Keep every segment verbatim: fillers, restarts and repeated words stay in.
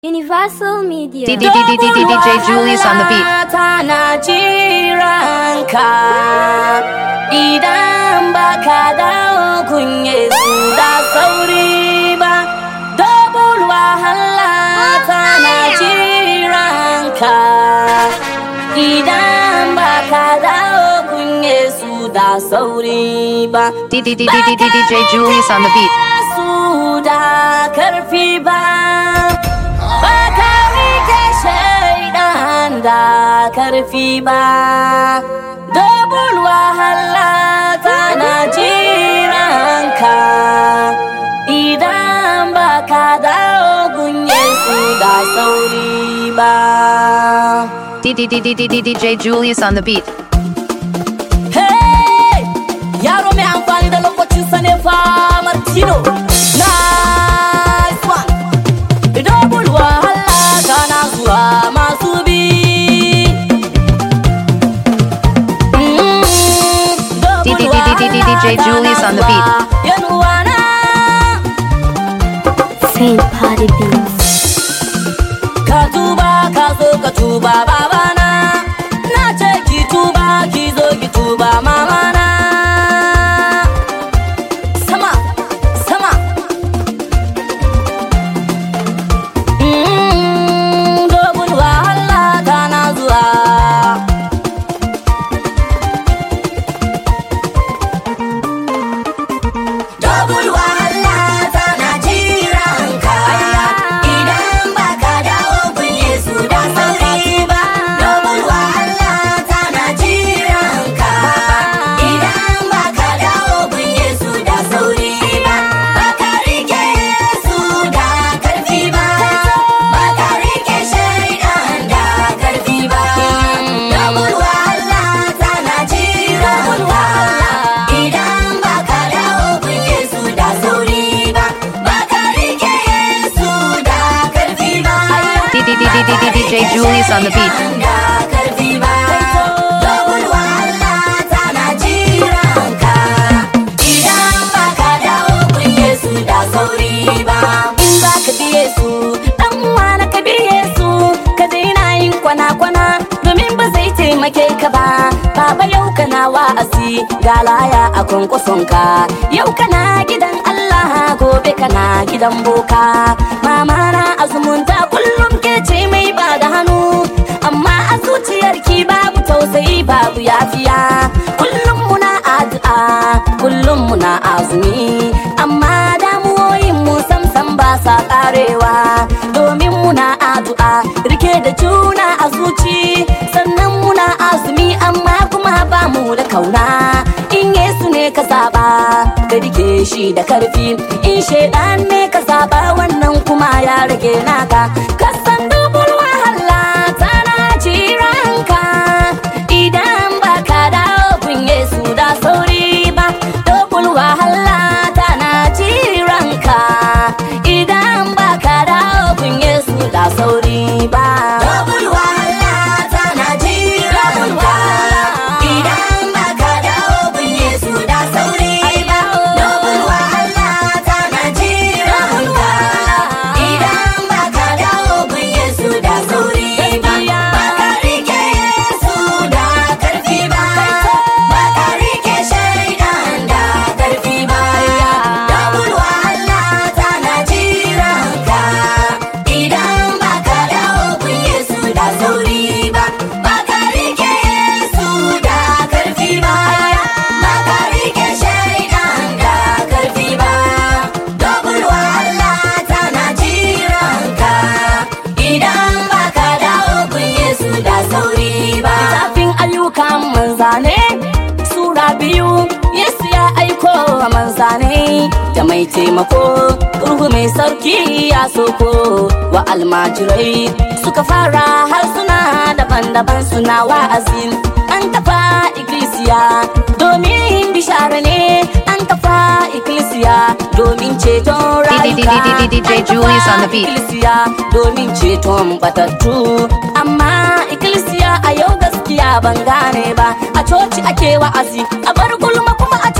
Universal Media. D D D D D D J Julius on the beat. Tana jiranka idan baka dawo kunye su da sauri ba. Double wahala tana jiranka idan baka dawo kunye su da sauri ba. D D D D D D J Julius on the beat. Su da karfi ba. Baka rike shaidan da karfi ba. Double wahala tana jiranka idan baka dawo gunye su da sauri ba. D D D D D D D J Julius on the beat. Hey! Yaro mai amfani da lokacinsa ne fa Martino. Nice one! Double wahala tana zuwa masu bi. D D D D D D D J Julius on the beat. Yanuwana. Saint Party Beats. Ka tuba ka zo ka tuba babana. Na ce ki tuba ki zo ki tuba mamana. Sama sama. Mm, dogon wahala tana zuwa. Double wahala tana jiranka idan baka dawo kunye su da sauri ba. Double wahala tana jiranka idan baka dawo kunye su da sauri ba. Baka rike su da karfi ba. Baka rike shaidan da karfi ba. Double wahala tana jiranka idan baka dawo kunye su da sauri ba. Baka rike su da karfi ba. D D D D D D D J Julius on the beat. Da karfi ba. Double wahala tana jiranka idan baka dawo kunye su da sauri ba. In baka biye su dan wana ka biye su ka daina yin kwana-kwana domin ba zai taimake ka ba. Baba yau kana wa'azi ga laya a kwankwasonka. Yau kana gidan Allah gobe kana gidan boka. Mama na azumunta kullum ke ce mai ba da hannu, amma a zuciyarki babu tausayi babu yafiya. Kullum muna addu'a kullum muna azumi, amma damuwoyin mu samsam ba sa karewa. Domin muna addu'a rike da juna a zuci, sannan muna azumi amma kuma ba mu da kauna. In Yesu ne ka zaba ka rike shi da karfi, in shaidan ne ka zaba wannan kuma ya rage naka. Ka san double wahala tana jiranka idan baka dawo kun Yesu da sauri ba. Double wahala tana jiranka idan baka dawo kun Yesu da sauri ba. Double wahala tana jiranka idan baka dawo kun Yesu da sauri ba. Double wahala tana jiranka idan baka dawo kun Yesu da sauri ba. Baka rike Yesu da karfi ba. Baka rike shaidan da karfi ba. Double wahala tana jiranka idan baka dawo kun Yesu da sauri ba. Baka rike Yesu da karfi ba. Baka rike shaidan da karfi ba. Double wahala tana jiranka idan baka dawo kun Yesu da sauri ba. Littafin ayyukan manzane Sura biyu Yesu ya aiko wa manzane da mai taimako, Ruhu mai sarki ya soko wa almajirai. Suka fara harsuna daban-daban suna wa'azi. An kafa ikkilisiya domin bishara ne, an kafa ikkilisiya domin ceton D D D D D D J Julius on the beat. Ikkilisiya domin ceton batattu, amma ikkilisiya a yau gaskiya ban gane ba. A coci ake wa'azi, a bar gulma kuma a coci ake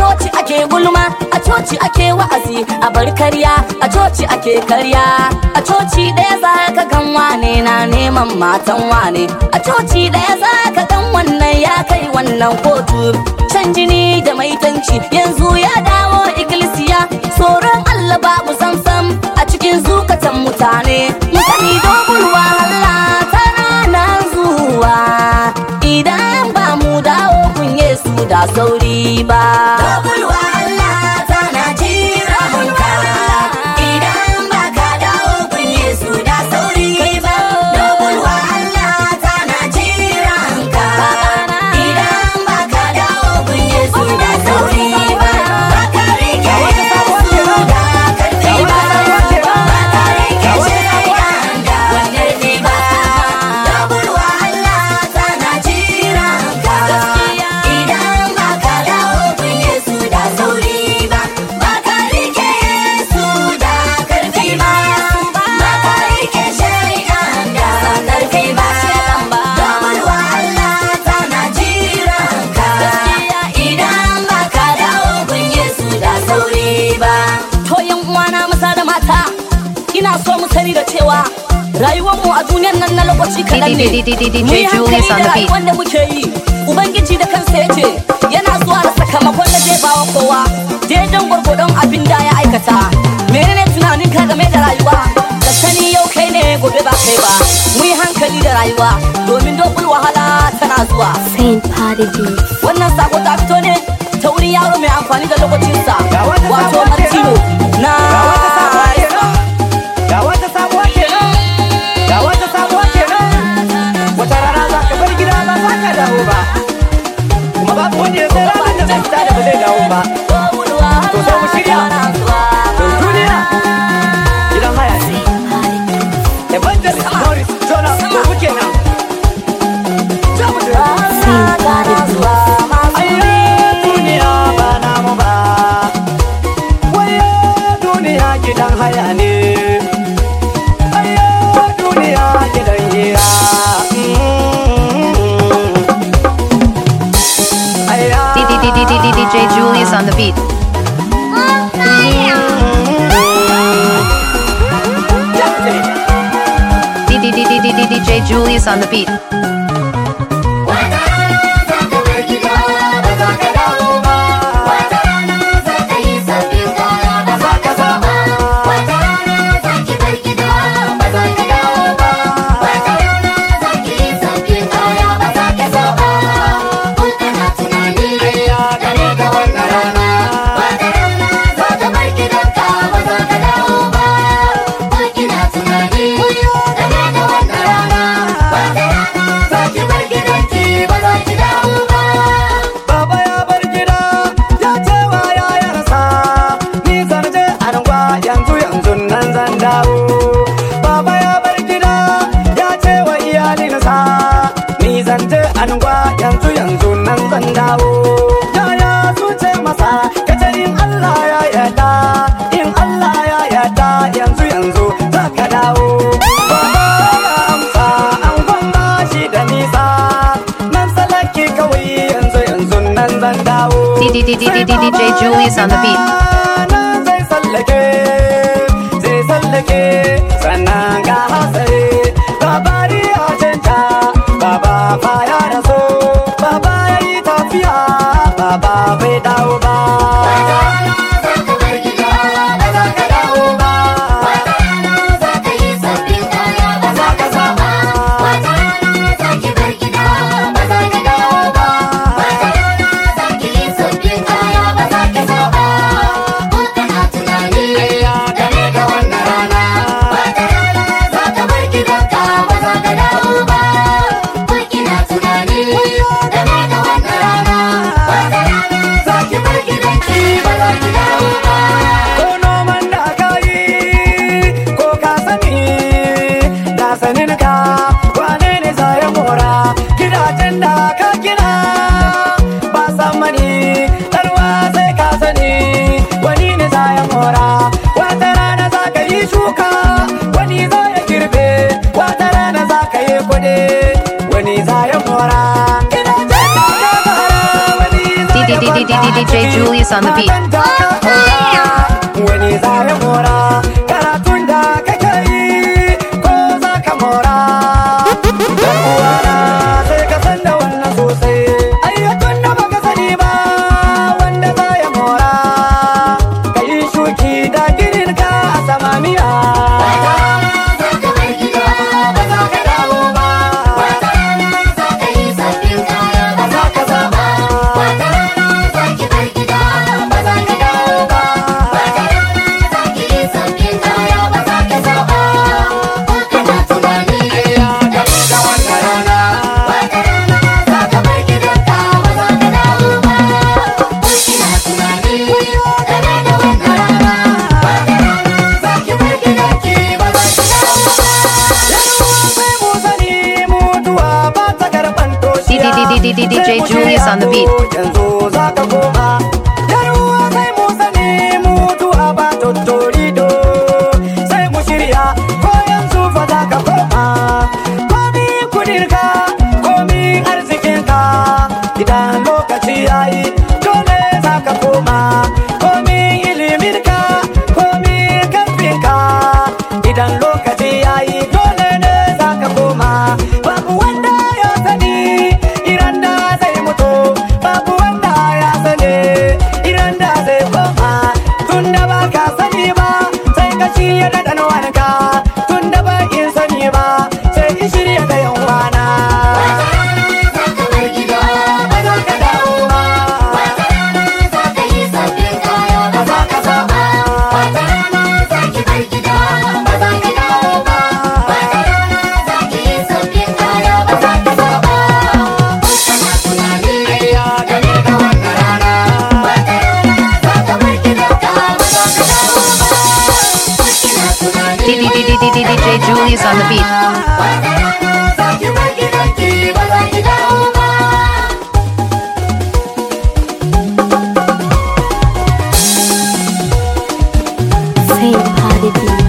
ake gulma, a coci ake wa'azi, a bar karya, a coci ake karya. A coci ɗaya za ka gan wane na neman matan wane, a coci ɗaya za ka gan wannan ya kai wannan kotu. Shan jini da maitanci yanzu ya dawo ikkilisiya, tsoron Allah babu samsam a cikin zukatan mutane. Mutane dogon wahala tana nan zuwa, idan ba mu dawo kun Yesu da sauri ba. Dogon wahala tana jiran ka, idan ba ka dawo kun Yesu da sauri ba. Dogon wahala tana jiran ka, idan ba ka dawo kun Yesu da sauri ba. Ba ka rike Yesu da karfi ba, ba ka rike shaidan da wani ba. Dogon wahala tana jiran ka, idan ba ka dawo kun Yesu da sauri ba. Ba ka rike Yesu da karfi ba, ba ka rike shaidan da karfi ba. Dogon wahala tana jiran ka, idan ba ka dawo kun Yesu da sauri ba. To yan uwana maza da mata, ina so mu sani da cewa rayuwar mu a duniyar nan na lokaci kaɗan ne. Mu yi hankali da rayuwar da muke yi. Ubangiji da kansa ya ce yana zuwa da sakamakon da zai bawa kowa daidan gwargwadon abin da ya aikata. Menene tunanin ka game da rayuwa? Ka sani yau kai ne gobe ba kai ba. Mu yi hankali da rayuwa domin dogon wahala tana zuwa. Saint Party Beats. Wannan sako ta fito ne ta wurin yaro mai amfani da lokacinsa, wato Martino na Ga wata sabuwa kenan, ga wata sabuwa kenan. Wata rana za ka bar gida ba za ka dawo ba, kuma babu wanda ya san ranar da zai fita da ba zai dawo ba. To sai mu shirya, to duniya gidan haya ne. Evangelist Morris Jonas Kogu kenan. Ja mu je. Saint Party Beats. Ayyo duniya ba namu ba, wayo duniya gidan haya ne. Ayyo duniya gidan hira. Ayya. D J Julius on the beat. D J Julius on the beat. Baba ya bar gida ya ce wa yayarsa, ni zan je anguwa yanzu yanzu nan zan dawo. Baba ya bar gida ya ce wa iyalinsa, ni zan je anguwa yanzu yanzu nan zan dawo. Yaya su ce masa kace in Allah ya yarda, in Allah ya yarda yanzu yanzu za ka dawo. Baba ya amsa angon ba shi da nisa, nan salaki kawai yanzu yanzu nan zan dawo. D J Julius on the beat. Nan zai sallake, zai sallake, sannan ga hatsari. Labari ya canja, baba fa ya raso, baba ya yi tafiya, baba bai dawo ba. D J Julius on the beat. Wani za ya mora karatun da kake yi ko za ka mora. Dan uwana sai ka san da wannan sosai. Ayyukan da baka sani ba wanda za ya mora. Ka yi shuki da girin ka a samaniya. D J Julius on the beat. Yanzu za ka koma, yaruwa sai mu sani mutuwa ba tuttorido. Sai mu shirya ko yanzu fa za ka koma. Komi kudirka, komi arzikinka, idan lokaci yayi dole za ka koma. Komi iliminka, komi karfinka, idan lokaci yayi dole ne za ka koma. Babu wanda ya sani iran da zai mutu, babu wanda ya sani iran da zai koma. Tun da ba ka sani ba sai ka ci ya daɗa nawanka, tun da ba in sani ba sai in shirya da yan wana. D J Julius on the beat. Saint Party Beats.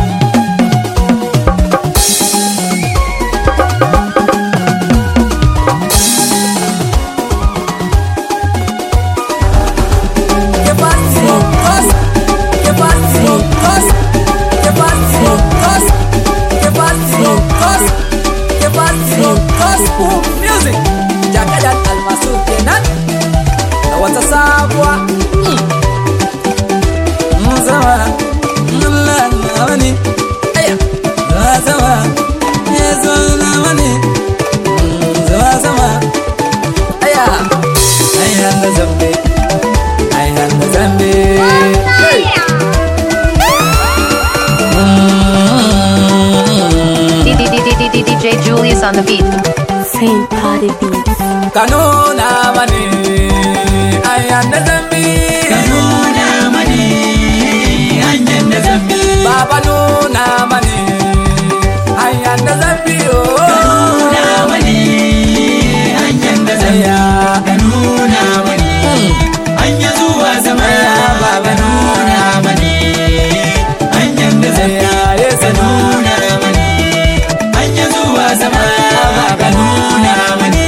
Music, jakadan almasu kenan da wata sabuwa. Zama, Allah na wani, aya, zama, ya zo na wani, zama zama, aya, aya da zambe, aya da zambe. D J Julius on the beat. Saint Party Beats. Kanuna mani, ayanda zambi. Kanuna mani, ayanda zambi. Baba nuna mani, ayanda zambi. Kanuna mani, ayanda zambi. Kanuna mani, anya zuwa zama. Baba nuna mani, ayanda zambi. Yes, nuna mani, anya zuwa zama. Baba nuna mani.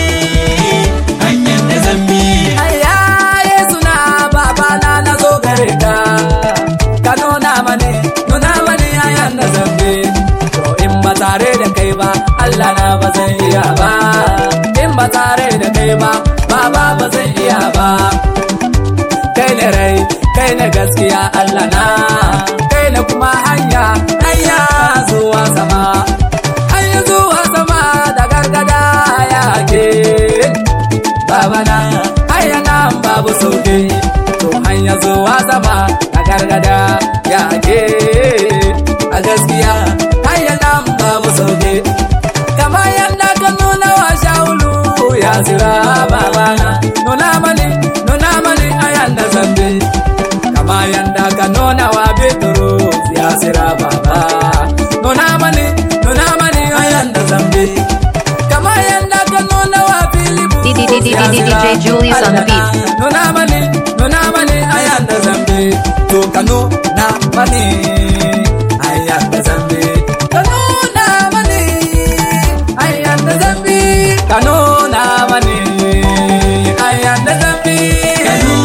Tare da kai ba, Allah na ba zan iya ba. In ba tare da kai ba, baba ba zan iya ba. Kai ne rai, kai ne gaskiya Allah na. Kai ne kuma hanya, hanya zuwa sama. Hanya zuwa sama da gargada ya ke. Baba na, hanya nan babu sauke. To hanya zuwa sama da gargada ya ke. A gaskiya, hanya nan babu sauke. Kama yanda ka nuna wa Shawulu ya zira babana. Nuna mani, nuna mani a yanda zambe. Kama yanda ka nuna wa Bitrus ya zira baba. Nuna mani, nuna mani a yanda zambe. Kama yanda ka nuna wa Philip ya D J Julius on the beat. Nuna mani, nuna mani a yanda zambe. To ka nuna mani a yanda zambe. Ka nuna mani a yanda zambe. Ka nuna mani a yanda zambe.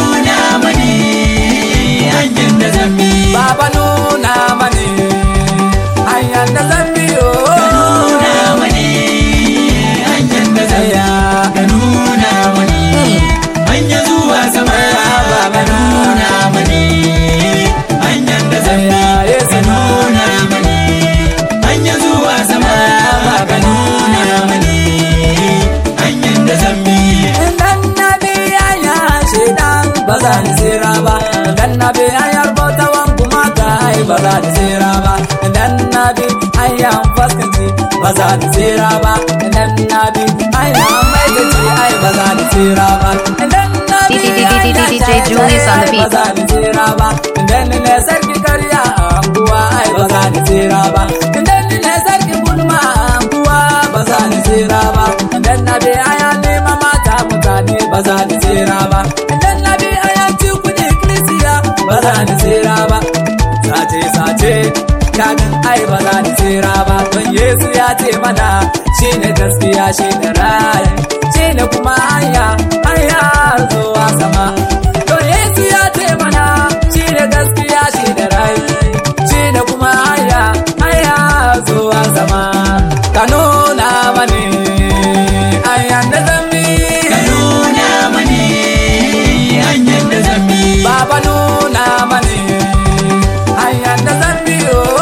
ba za ni tsira ba idan na bi hanya mai ta ce ai ba za ni tsira ba idan na bi hanya D J Julius on the beat. ba za ni tsira ba idan ni ne sarki karya a anguwa ai ba za ni tsira ba idan ni ne sarki gulma a anguwa ba za ni tsira ba idan na bi hanya nema mata mutane ba za ni tsira ba idan na bi hanya ci kuɗi kirisiya ba za ni tsira ba sace sace kagan ai ba za ni tsira ba don Yesu ya ce mana shi ne gaskiya shi ne rai shi ne kuma hanya hanya zuwa sama don Yesu ya ce mana shi ne gaskiya shi ne rai shi ne kuma hanya hanya zuwa sama ka nuna mani hanyar da zan bi ka nuna mani hanyar da zan bi baba nuna mani hanyar da zan bi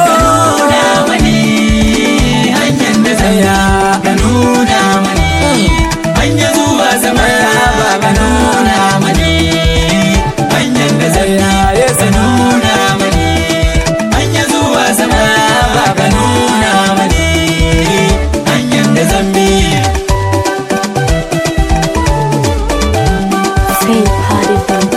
ka nuna mani hanya zuwa sama ka nuna mani hanyar da zan bi ka nuna mani hanya zuwa sama ka nuna mani hanyar da zan bi Saint Party Beats.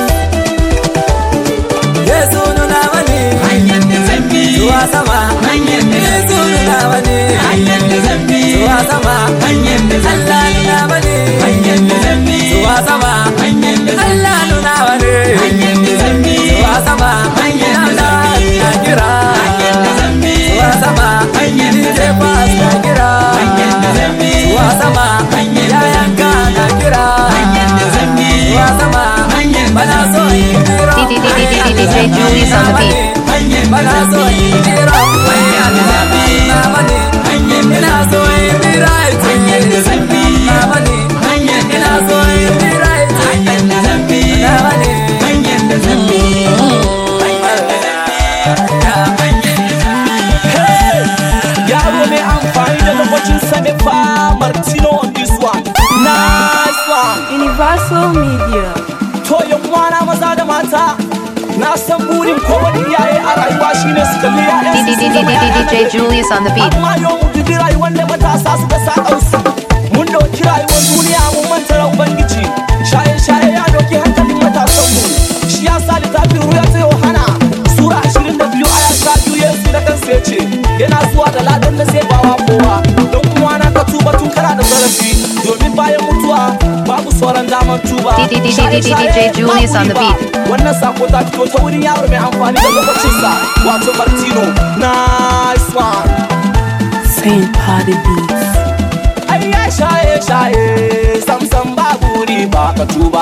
Yesu nuna mani hanyar da zan bi zuwa sama hanyar da zan Yesu bi nuna mani hanyar da zan bi zuwa sama hanyar da zan bi Allah nuna mani hanyar da zan bi zuwa sama hanyar da zan bi Allah nuna mani hanyar da zan bi zuwa sama hanyar da Allah zan bi na kira hanyar da zan bi zuwa sama hanyar da D J zan bi Pass na kira hanyar da zan bi zuwa sama hanyar da zan yayanka bi na kira hanyar da zan bi zuwa sama hanyar da bana zan so bi in kira D J Julius on the beat. hanyar da bana zan so bi in kira hanyar da zan bi na mani hanyar da ina zan so bi in be right hanyar da zan bi na mani hanyar da ina zan so bi in be right hanyar da zan bi na mani hanyar da zan bi Yaro mai amfani da lokacin sa ne fa Martino on this one. Nice one. Universal Media. To yan uwana maza da mata. Na san burin kowane iyaye a rayuwa shine su kalli ƴaƴansu su zama ƴaƴa na D J gari. Julius on the beat. Amma yau mu dubi rayuwar da matasa su ga saƙansu. Mun ɗauki rayuwar duniya mun manta da Ubangiji. Shaye-shaye ya ɗauki hankalin matasanmu. Shi ya sa littafin ruya ta Yohana. Sura ashirin da biyu aya sha biyu Yesu da kansa ya ce yana zuwa da ladan da zai bawa kowa. Don uwana ka tuba tun kana da zarafi. Domin bayan mutuwa babu sauran damar tuba. D D D D D D J Julius on the beat. Wannan sako ta fito ta wurin yaro mai amfani da lokacinsa wato Martino. Nice one. Saint Party Beats. Ai ya shaye shaye sam sam babu riba ka tuba.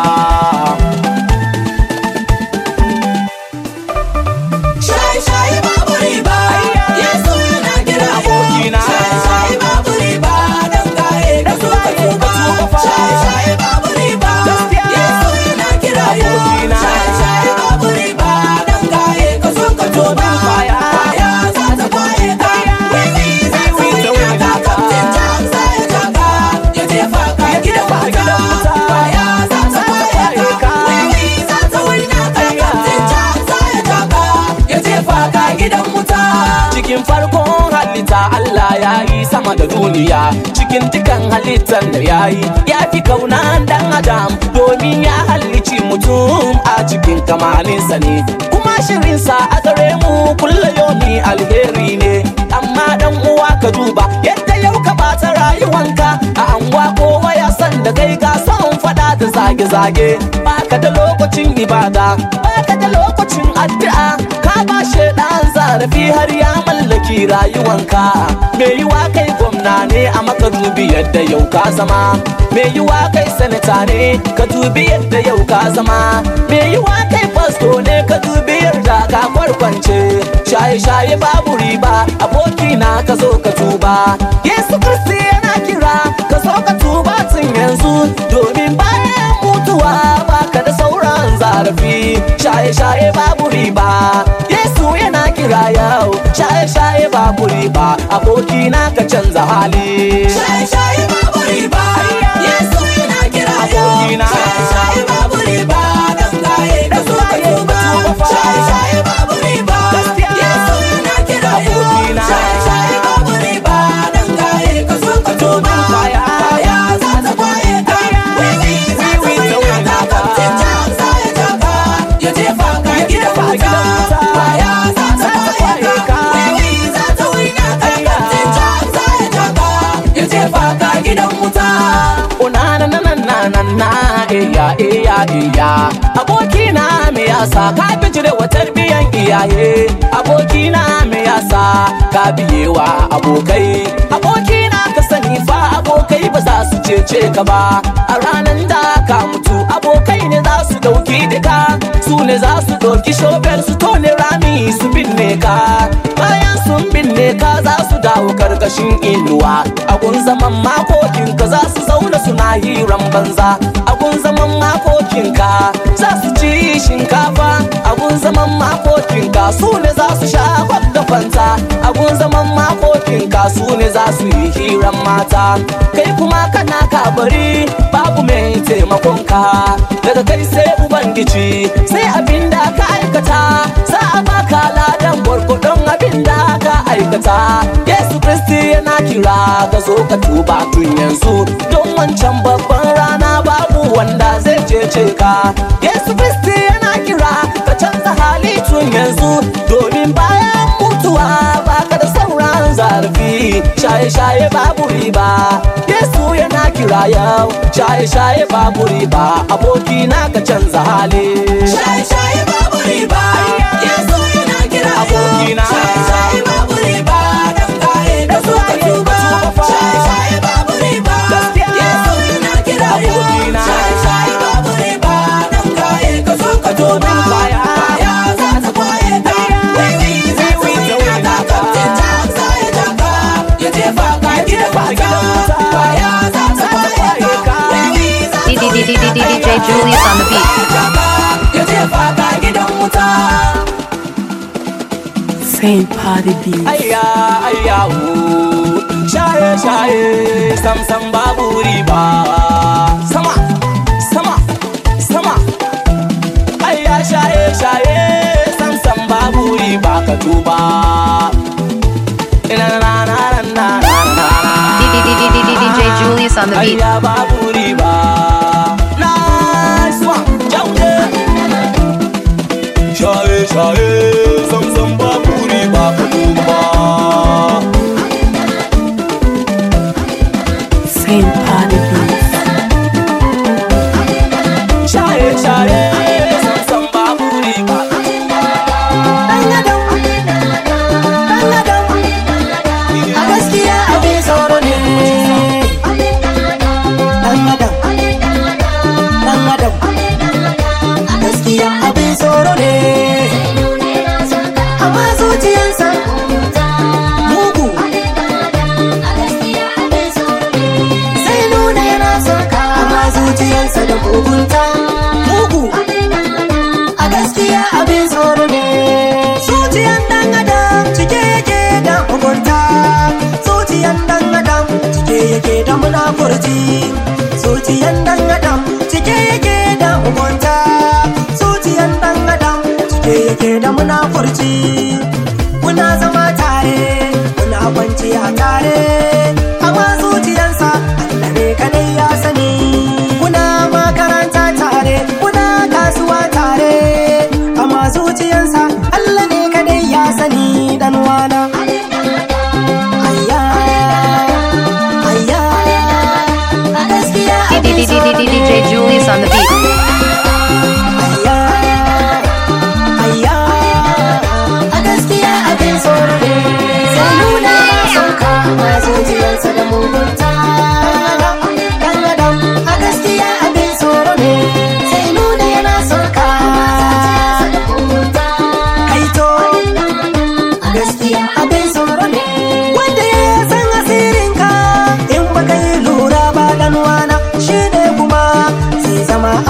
Shaye shaye babu riba, Yesu yana kira Abokina. Shaye shaye babu riba, dan gaye ka so ka tuba. Shaye shaye babu riba, Yesu yana kira Abokina. Shaye shaye babu riba, dan gaye ka so ka tuba. Kwaya. Kwaya za ta kwaye ka, wiwi za ta wuya ka, kaftin jam za ya ja ka, ya jefa ka gidan wuta. Kwaya za ta kwaye ka, wiwi za ta wuya ka, kaftin jam za ya ja ka, ya jefa ka gidan wuta. Cikin farkon halitta Allah ya yi sama da duniya. Cikin dukan halittar da ya yi ya fi kaunan dan adam. Domin ya halicci mutum a cikin kamalinsa ne. Kuma shirinsa a gare mu kulla yomi alheri ne. Amma dan uwa ka duba yadda yau ka bata rayuwanka. A anguwa kowa ya san da kai ka son fada da zage-zage. Baka da lokacin ibada, baka da lokacin addu'a. Ka ba shaidan zarafi har ya mallaki rayuwanka. Me yiwa kai gwamna ne a maka dubi yadda yau ka zama. Me yiwa kai sanata ne ka dubi yadda yau ka zama. Me yiwa kai fasto ne ka dubi yadda ka kwarkwance. Shaye-shaye babu riba abokina ka zo ka tuba. Yesu Kristi yana kira ka zo ka tuba tun yanzu. Domin bayan mutuwa baka da sauran zarafi. Shaye-shaye babu riba Yesu yana kira yau. Shaye-shaye babu riba abokina ka canza hali. Shaye shaye babu riba, Yesu yana kira Abokina. Shaye shaye babu riba, dan gaye ka so ka tuba. Shaye shaye babu riba, Yesu yana kira Abokina. Shaye shaye babu riba, dan gaye na iya iya iya abokina me yasa ka bijire wa tarbiyan iyaye abokina me yasa ka biyewa abokai abokina ka sani fa abokai ba za su cece ka ba a ranan da ka mutu abokai ne za su dauki dika su ne za su dauki shofar su tone rami su binne ka bayan sun binne ka za su dawo karkashin inuwa agun zaman makokin ka za su zauna suna hiran banza agun zaman makokin ka za su ci shinkafa agun zaman makokin ka su ne za su sha da fanta agun zaman makokin ka su ne za su yi hiran mata kai kuma kana kabari babu mai taimakon ka daga kai sai ubangiji sai abinda ka aikata za a baka ladan gwargwadon abinda ka aikata Yesu Kristi yana kira ka zo ka tuba tun yanzu don wancan babban rana babu wanda zai cece ka Yesu Kristi yana kira ka canza hali tun yanzu domin bayan mutuwa baka da sauran zarafi shaye-shaye babu riba Yesu yana kira yau shaye-shaye babu riba abokina ka canza hali shaye-shaye babu riba Yesu yana kira abokina shaye-shaye babu riba dan kaye da so ka tuba shaye-shaye babu riba Yesu yana kira abokina shaye-shaye babu riba dan kaye ka so ka tuba baya ya za ta kwaye ka wiwi za ta wina ta kafin ta ya jaka ya jefa ka gidan wuta baya za ta kwaye ka wiwi za ta D J Julius on the beat. ya jefa ka gidan wuta Saint Party Beats. ayya ayya o shaye shaye sam sam babu riba sama sama sama ayya shaye shaye sam sam babu riba ka tuba ina na na na na na D J Julius on the beat. ayya babu riba nice one jauje shaye shaye sam sam babu riba ka tuba Saint Party Beats. shaye shaye sam sam babu riba Dan adam, dan adam, a gaskiya abin tsoro ne. Dan adam, dan adam, a gaskiya abin tsoro ne. Amma zuciyarsa mugu, sai nuna yana son ka. Amma zuciyarsa da mugunta mugu, a gaskiya abin tsoro ne. Zuciyan dan adam cike yake da mugunta, zuciyan dan adam cike yake da munafurci, zuciyan dan adam cike yake da mugunta, zuciyan dan adam cike yake da munafurci. Kuna zama tare, kuna kwanciya tare, amma zuciyansa Allah ne kadai ya sani. Kuna makaranta tare, kuna kasuwa tare, amma zuciyansa Allah ne kadai ya sani dan wana. Ayya, ayya, a gaskiya abin tsoro ne. D J Julius on the beat. Ayya, ayya, a gaskiya abin tsoro ne. Sai nuna yana son ka, amma zuciyarsa da mugunta. Dan adam, a gaskiya abin tsoro ne. Sai nuna yana son ka. Kaito, a gaskiya abin tsoro ne. Wanda ya san asirinka, in baka yi lura ba dan wana, shi ne kuma zai zama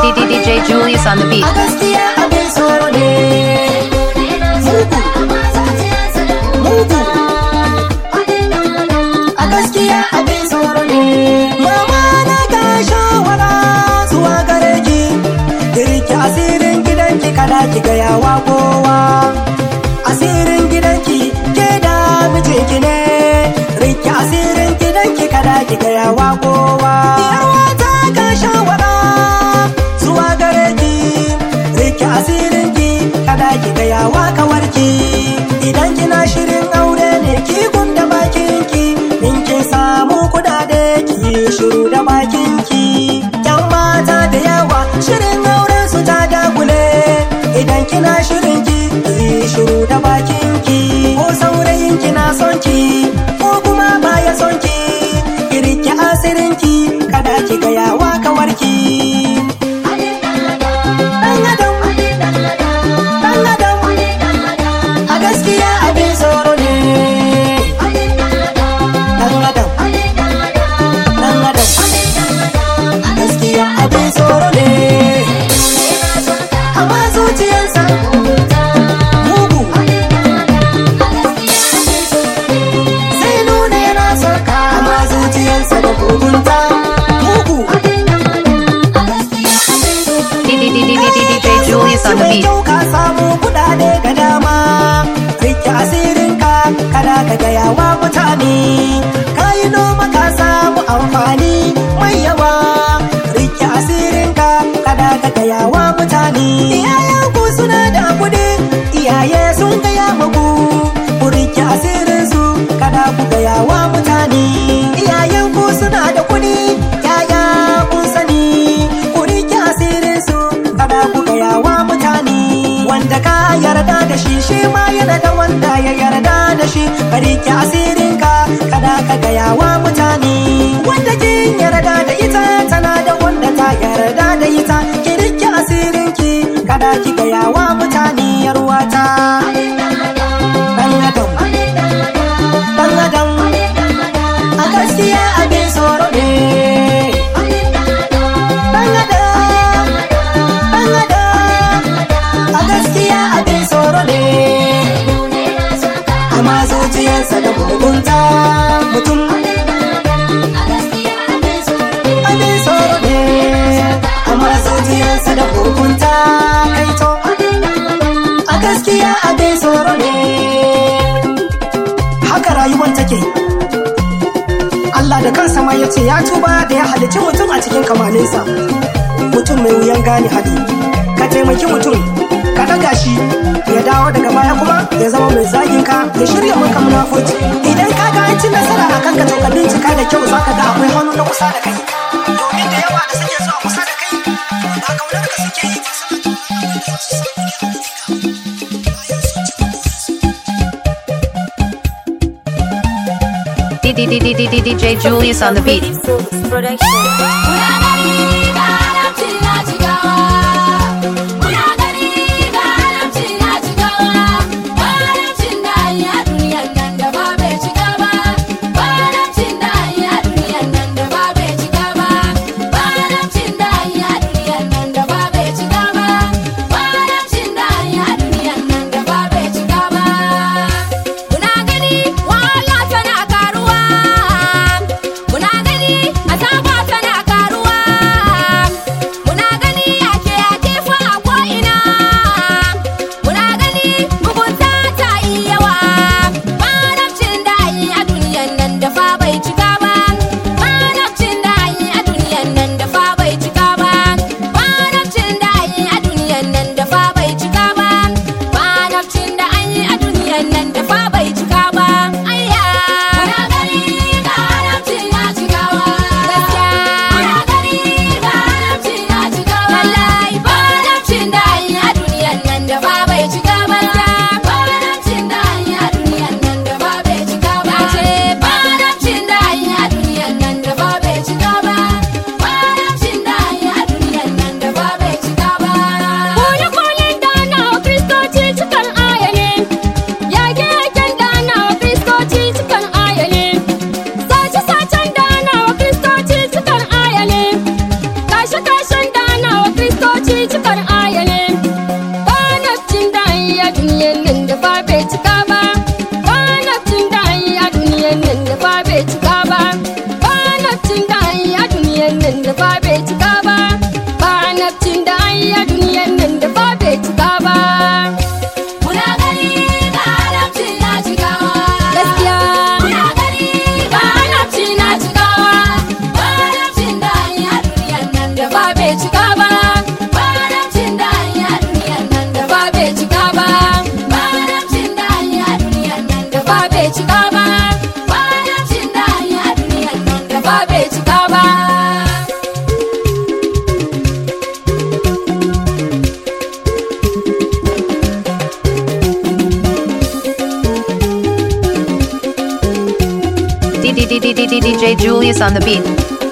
D J Julius on the beat. A gaskiya abin tsoro ne. Mugu. A gaskiya abin tsoro ne. Mama na ga shawara zuwa gare ki. Girki asirin gidanki kada ki gaya wa kowa. Asirin gidanki ke da mijinki ne. Riki asirin gidanki kada ki gaya wa kowa. Yarwa ta ga shawara zuwa gare ki. Riki asirin ki kada ki gaya wa kawarki. Idan kina shirin aure ne ki gunda bakinki. In kin samu kudade ki shiru da bakinki. Yan mata da yawa shirin auren su ta dagule. Idan kina shirin ki ki shiru da bakinki. Ko saurayin kina son ki ko kuma baya son ki. Ki rike asirin ki kada ki gaya wa kawarki. Dan adam, dan adam, a gaskiya abin tsoro ne. Dan adam, dan adam, a gaskiya abin tsoro ne. Amma zuciyarsa mugu. Sai nuna yana son ka amma zuciyarsa da mugunta. Mugu. D J Julius on the beat. Kyau ka samu kudade ga dama. Rike asirinka kada ka gaya wa mutane. Ka yi noma ka samu amfani mai yawa. Rike asirinka kada ka gaya wa mutane. Iyayen ku suna da kudi, iyaye sun gaya maku. Ku rike asirinsu kada ku gaya wa mutane. Iyayen ku suna da kudi, yaya kun sani. Ku rike asirinsu kada ku gaya wa mutane. Wanda ka yarda da shi shi ma yana da wanda ya yarda da shi. Ka rike asirinka kada ka gaya wa mutane. Wanda kin yarda da ita tana da wanda ta yarda da ita. Ki rike asirinki kada ki gaya wa mutane yarwata. Dan adam, dan adam, a gaskiya abin tsoro ne. Dan adam, dan adam, a gaskiya abin tsoro ne. Amma zuciyarsa da mugunta mutum. Abin tsoro ne. Amma zuciyarsa da mugunta kaito. A gaskiya abin tsoro ne. Haka rayuwar take. Allah da kansa ma ya ce ya tuba da ya halicci mutum a cikin kamaninsa. Mutum mai wuyan gane hali. Ka taimaki mutum, ka daga shi, ya dawo daga baya kuma ya zama mai zagin ka, ya shirya maka munafurci. Idan ka ga an ci nasara a kanka to ka bincika da kyau zaka ga akwai hannu na kusa da kai. Domin da yawa da suke zuwa kusa da kai, ba kaunar ka suke yi ba suna tunanin da su samu ne a bayan sun ci D J Julius on the beat. Muna gani azaba tana karuwa. fa bai cika ba. D J Julius on the beat.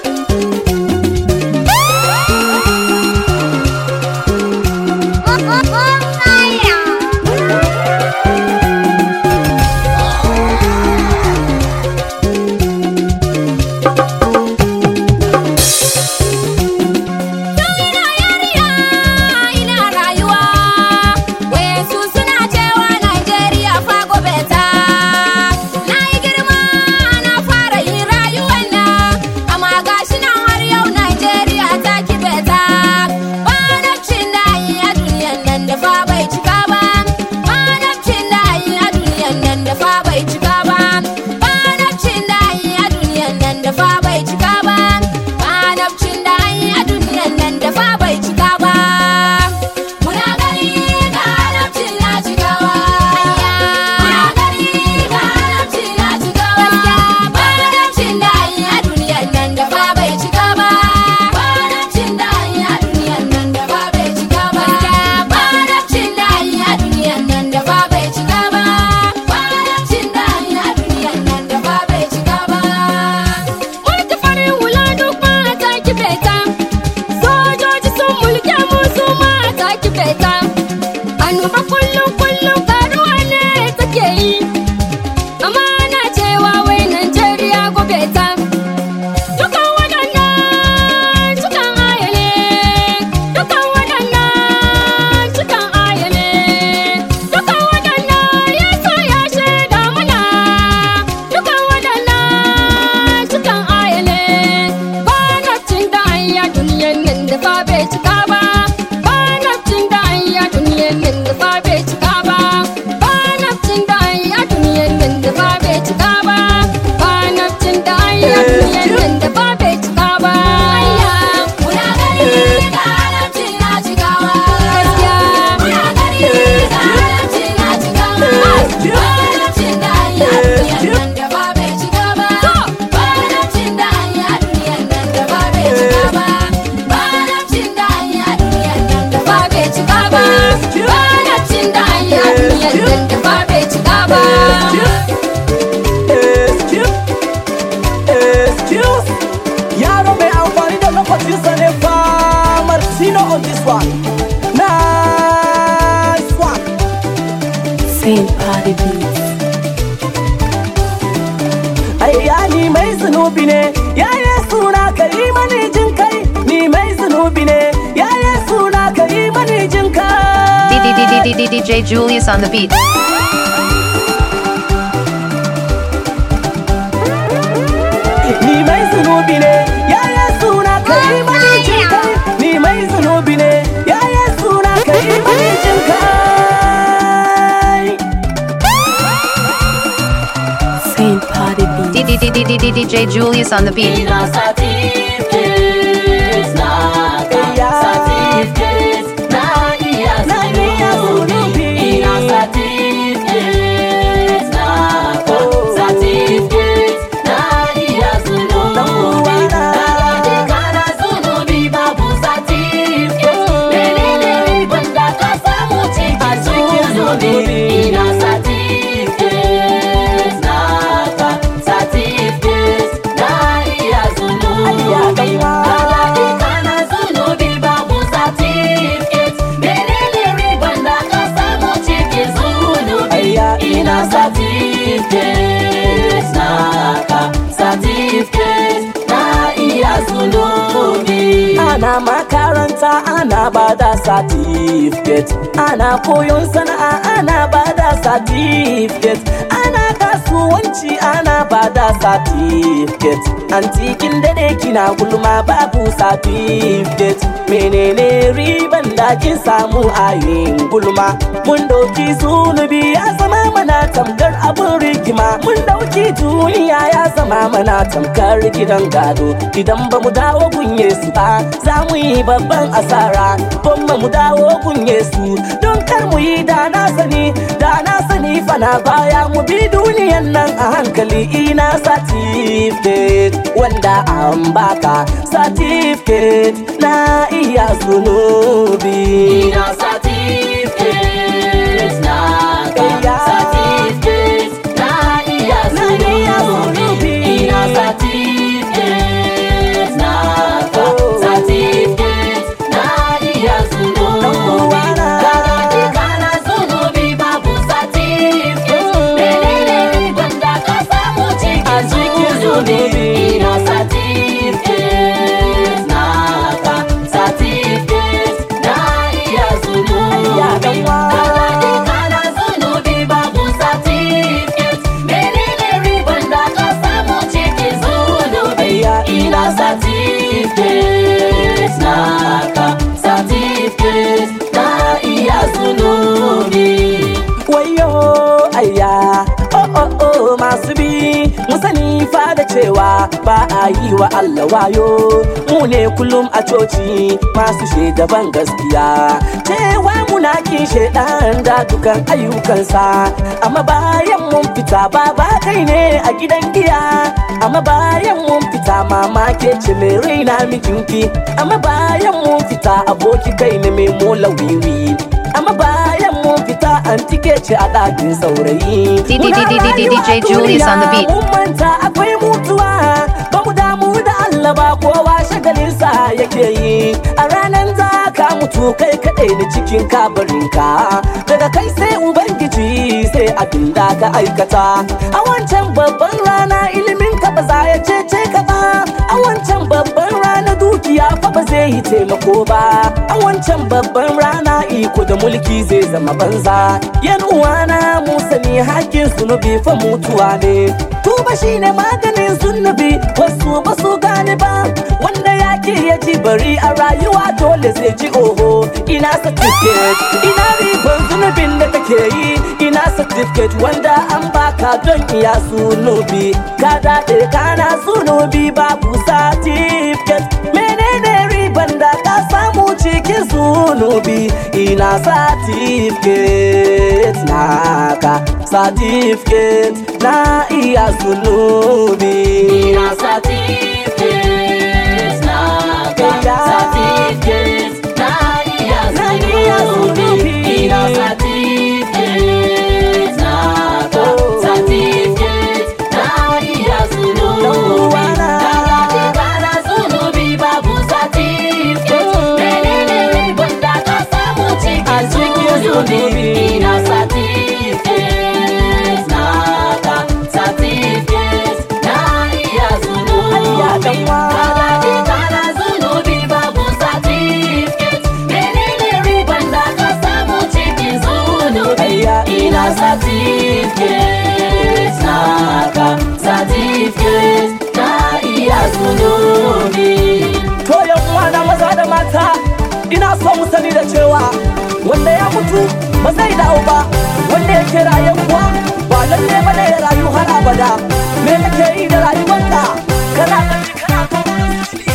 Saint Party Beats. Ayya ni mai zunubi ne, ya Yesu na kai mani jin kai. Ni mai zunubi ne, ya Yesu na kai mani jin kai. D J Julius on the beat. Ni mai zunubi ne, ya Yesu na kai mani jin kai. Ni mai zunubi ne, ya Yesu na kai mani jin kai. Saint Party Beats. D J Julius on the beat. Ina certificates na ka, certificates na iya zunubi. Ina certificates na ka, certificates na iya zunubi. Daga kana zunubi babu certificates. Menene riban da ka samu cikin zunubi? Ina certificates na ka, certificates na iya zunubi. Daga kana zunubi babu certificates. Menene riban da ka samu cikin zunubi? Ina certificates na ka, certificates na iya zunubi. Ana makaranta ana bada certificate, ana koyon sana'a ana bada certificate, ana kasuwanci ana bada certificate. An cikin dade kina gulma babu certificate. Menene riban da kin samu a yin gulma? Mun dauki zunubi ya zama mana tamkar abin rigima. Mun dauki duniya ya zama mana tamkar gidan gado. Idan ba mu dawo gunye su ba za mu yi babban asara. Gwamma mu dawo gunye su don kar mu yi da na sani, da na sani fana baya mu bi duniyan nan a hankali. Ina certificate wanda an baka certificate na iya zunubi. Ina certificate naka, certificate na iya zunubi. Ina certificate naka, certificate na iya zunubi. Kana kana zunubi babu certificate. Menene riban da ka samu cikin zunubi? Ina certificate naka, certificate na iya zunubi. Kana kana zunubi babu certificate. Menene riban da ka samu cikin zunubi? Ina certificate naka, certificate na iya zunubi. Wayo ayya oh oh oh masu bi mu sani fa da cewa ba a yi wa Allah wayo. Mu ne kullum a coci masu shaidaban gaskiya cewa muna kin shaidan da dukan ayyukansa, amma bayan mun fita baba kai ne a gidan giya, amma bayan mun fita mama ke ce mai raina mijinki, amma bayan mun fita aboki kai ne mai mola wiwi, amma bayan mun fita antike ce a ɗakin saurayi. D J Julius on the beat. Mun manta akwai mutuwa, ba mu damu da Allah ba, kowa shagalinsa yake yi. A ranar za ka mutu kai kaɗai da cikin kabarinka, daga kai sai ubangiji sai abin da ka aikata. A wancan babban rana ilimin ka ba za ya cece ka ba, a wancan babban rana dukiya fa ba zai yi taimako ba, a wancan babban rana iko da mulki zai zama banza. Yan uwana mu sani hakkin zunubi fa mutuwa ne, tuba shine maganin zunubi, wasu ba su gane ba, wanda ya ke ya ji bari a rayuwa dole zai ji oho. Ina certificate, ina ribar zunubin da kake yi, ina certificate wanda an baka don iya zunubi, ka daɗe kana zunubi babu certificate. Menene riban da ka samu cikin zunubi? Ina certificate naka, certificate na iya zunubi. Ina certificate naka, certificate na iya zunubi. Ina certificate naka, certificate na iya zunubi. Kana kana zunubi babu certificate. Menene riban da ka samu cikin zunubi? Ina certificate naka, certificate na iya zunubi. Kana kana zunubi babu certificate. Menene riban da ka samu cikin zunubi? Ina certificate naka, certificate na iya zunubi. To yan uwana maza da mata, ina so mu sani da cewa wanda ya mutu ba zai dawo ba, wanda yake raye kuwa ba lalle ba ne ya rayu har abada. Me kake yi da rayuwarka? Kana gani kana kokarin zunubi.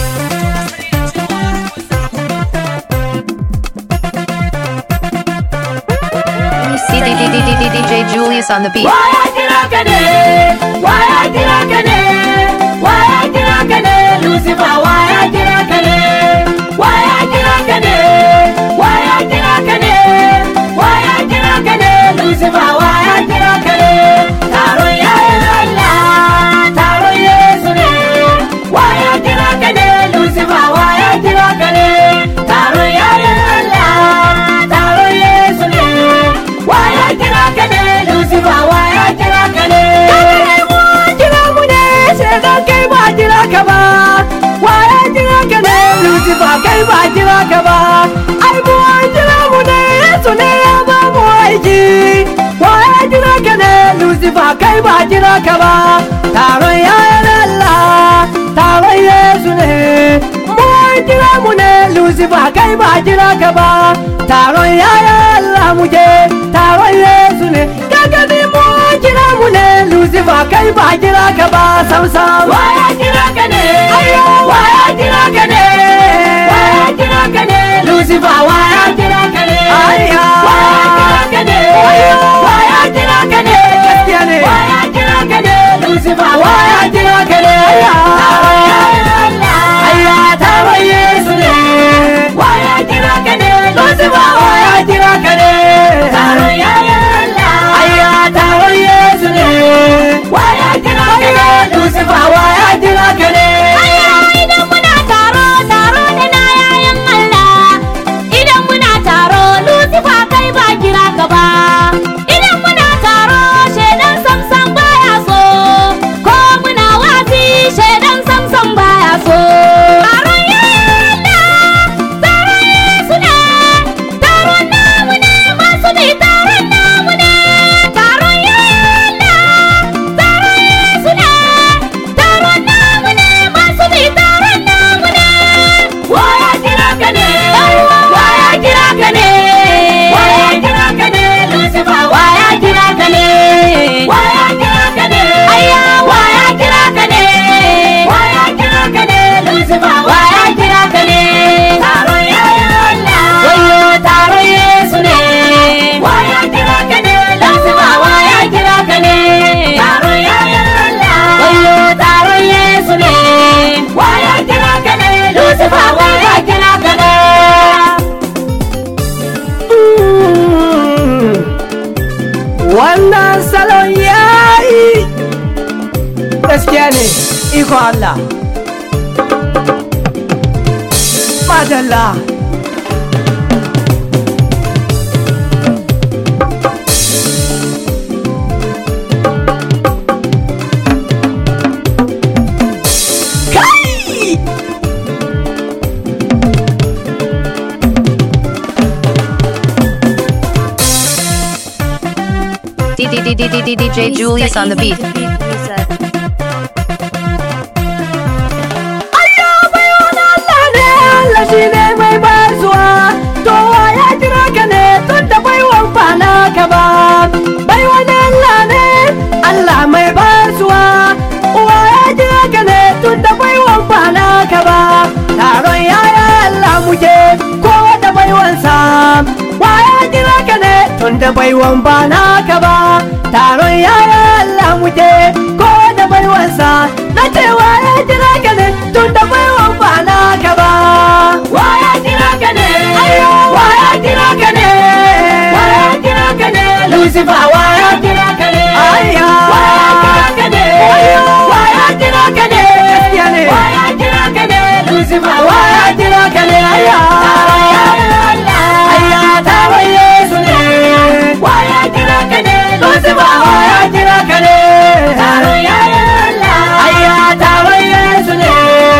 D J Julius on the beat. Why I kira ka ne? Why I kira ka ne? Why I kira ka ne? Lucifer, why I kira ka ne? Why I kira ka ne? Why I kira ka ne? Why I kira ka ne? Lucifer, why I kira ka ne? Taron yayin Allah, taron Yesu ne. Why I kira ka ne? Lucifer, why I kira ka ne? Taron yayin Allah, taron Yesu ne. Why I kira ka ne? Lucifer, why I kira ka ne? Kira mu ne, shedan kai ba kira ka ba. Why I kira ka ne? Lucifer kai ba kira ka ba. Ai mu kira mu ne, Yesu ne ya ba mu aiki. Why I kira ka ne? Lucifer kai ba kira ka ba. Taron yayin Allah, taron Yesu ne. Mu kira mu ne, Lucifer kai ba kira ka ba. Taron yayin Allah mu je, taron Yesu ne. Kaga ni mu kira mu ne, Lucifer kai ba kira ka ba sam sam. Why I kira ka ne? Ayo, why I kira ka ne? Why I kira ka ne? Lucifer, why I kira ka ne? Ayo, why I kira ka ne? Ayo, why I kira ka ne? Why I kira ka ne? Lucifer, why I kira ka ne? Ayo. ka ne. Idan muna taro taro da na yayan Allah, idan muna taro Lucifer kai ba kira ka ba. Idan muna taro shaidan samsam baya so, ko muna wasi shaidan samsam baya so. Taron yayan Allah, taron Yesu ne, taron namu ne, masu bi taron namu ne. Taron yayan Allah, taron Yesu ne, taron namu ne, masu bi taron namu ne. Waya kira ka ne, waya kira ka ne, waya kira ka ne, Lucifer waya kira ka ne, waya kira ka ne, ayya waya kira ka ne, waya kira ka ne, Lucifer waya kira ka ne. Taron yayan Allah, wayo taron Yesu ne, waya kira ka ne, Lucifer waya kira ka ne. Taron yayan Allah, wayo taron Yesu ne, waya kira ka ne, Lucifer waya kira ka ne. Wannan salon yayi gaskiya ne, iko Allah. Madalla. Kai! D J Julius on the beat. Allah shi ne mai basuwa, to ya kira ka ne tun da baiwan ba naka ba. Baiwan Allah ne, Allah mai basuwa, uwa ya kira ka ne tun da baiwan ba naka ba. Taron yaya Allah muke kowa da baiwansa, wa ya kira ka ne tun da baiwan ba naka ba. Taron yaya Allah muke kowa da baiwansa, na ce wa ya kira ka ne tun da baiwan ba naka ba. Waya kira ka ne, waya kira ka ne, waya kira ka ne, Lucifer waya kira ka ne, Ayya. waya kira ka ne, waya kira ka ne, Gaskiya ne. waya kira ka ne, Lucifer waya Waya kira ka ne, ayya. Taron yayan Allah, Ayya, taron Yesu ne. waya kira ka ne, Lucifer Waya kira ka ne. taron yayan Allah, Ayya, taron Yesu ne.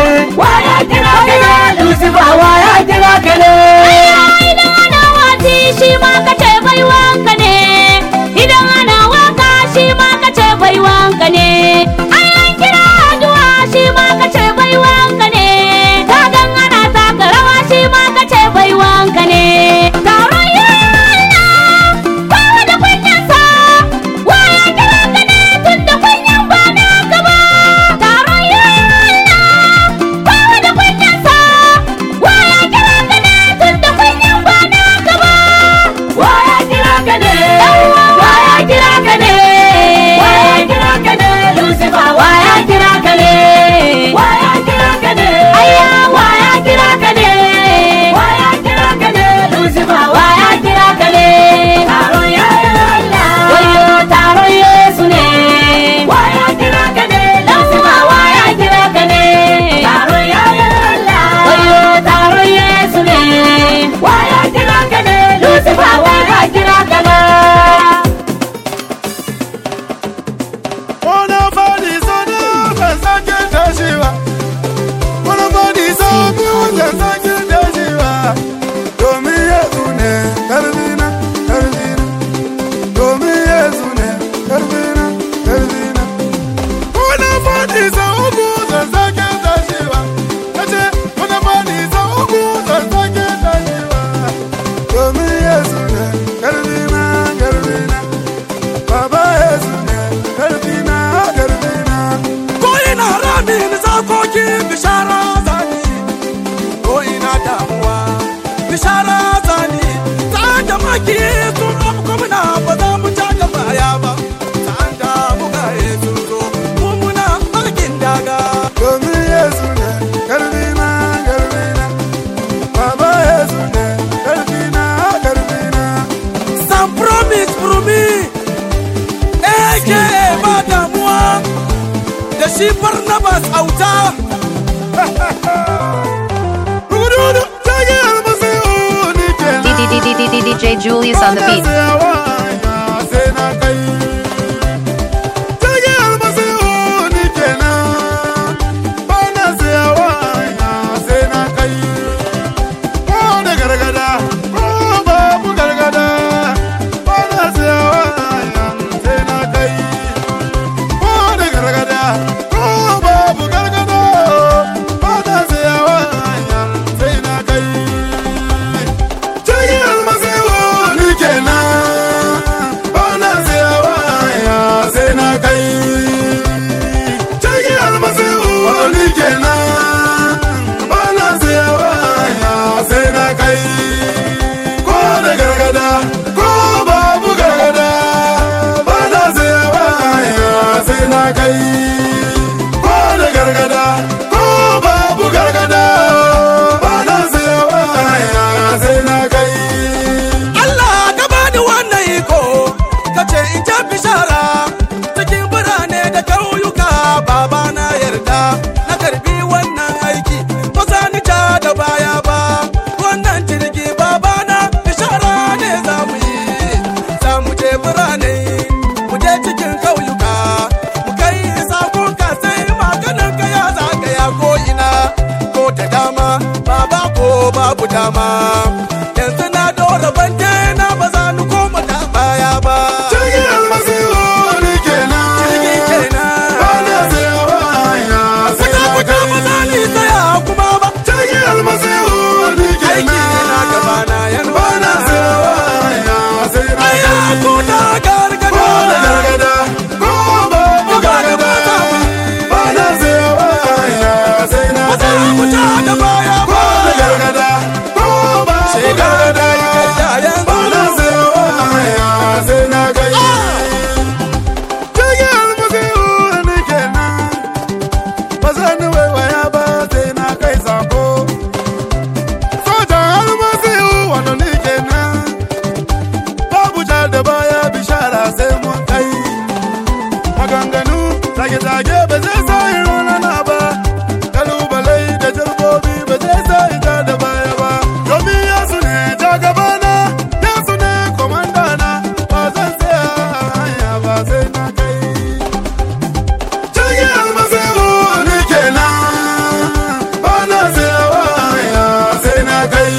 waya kira ka ne, Lucifer Waya kira ka ne. Idan ana wati shi ma ka ce baiwanka ne, idan ana waka shi ma ka ce baiwanka ne, an kira addu'a shi ma ka ce baiwanka ne, kagan ana taka rawa shi ma ka ce baiwanka ne. Taron yana kowa da kunyansa, waya kira ka ne tun da kunyan ba naka ba. Taron yana kowa da kunyansa, waya kira ka ne tun da kunyan ba naka ba. Waya kira ka ne, waya kira ka ne, waya kira ka ne, Lucifer waya kira ka ne, waya kira ka ne, ayya waya kira ka ne, waya kira ka ne, Lucifer waya kira ka ne. Taron yayan Allah, wayo taron Yesu ne, waya kira ka ne, Lucifer waya kira ka ne. Taron yayan Allah, wayo taron Yesu ne, waya kira ka ne, Lucifer waya kira ka ne. Wani fadi sanu ban sake tashiwa, wani fadi sabu ban sake tashiwa, domin Yesu ne karbina, karbina, domin Yesu ne karbina, karbina. Wani fadi sabu ban sake tashiwa, nace wani fadi sabu ban sake tashiwa, domin Yesu ne karbina, karbina. Baba Yesu ne karbina, karbina. Ko ina rami ni zakoki bishara zani, ko ina damuwa bishara zani. Ta da maki sun afko muna ba za mu taka baya ba. Ta da muka Yesu zo mu muna bakin daga. Domin Yesu ne karbina, karbina. Baba Yesu ne karbina, karbina. Some promise for me. Ake ba damuwa da shi Barnabas auta. Rugududu, zage almasihu ni kenan. D J Julius on the beat. Sai na kai. Zage almasihu ni kenan. Bana tsayawa sai na kai. Ko da gargada, ko babu gargada. Bana tsayawa sai na kai. Ko da gargada, ko babu gargada. Bana tsayawa sai na kai. Zage almasihu ni kenan. Bana tsayawa sai na kai. Zage almasihu ni kenan. Bana tsayawa sai na kai. Ko da gargada, ko babu gargada. Bana tsayawa sai na kai. Ko da gargada, ko babu gargada. Bana tsayawa sai na kai. Allah ka bani wannan iko, ka ce in ta bishara cikin birane da ƙauyuka. Baba na yarda na karbi wannan aiki, ba za ni ja da baya ba. Wannan jirgi baba na bishara ne za mu yi, za mu je birane, mu je cikin ƙauyuka, mu kai sakon ka sai maganin ka ya zagaya ko ina, ko da dama baba ko babu dama. Yanzu na dora banke na ba za ni koma da baya ba. Zage almasihu ni kenan. Jirgi kenan. Bana tsayawa sai Kuta na kuta ba za kai. ni tsaya kuma ba. Zage almasihu ni Aiki kenan. ne na gaba na yan Bana bana. tsayawa sai na Aya kai. kuta gargada. Ko da gargada, ko babu gargada. Bana tsayawa sai na Ba za mu ja kai. da baya Ko ba. da gargada, ko babu Sai ka gargada. gargada yanzu. Bana tsayawa sai na kai. Zage almasihu ni kenan. Ba zan waiwaya ba sai na kai sako. Sojan almasihu wanda ni kenan. Babu ja da baya bishara sai mun kai. Maganganu zage-zage ba zai sa in raunana ba. Kalubalai da jarbobi ba zai sa in ja da baya ba. Domin Yesu ne ja gabana, Yesu ne komandana. Ba zan tsaya a hanya ba sai na kai. Zage almasihu ni kenan. Bana tsayawa sai na kai.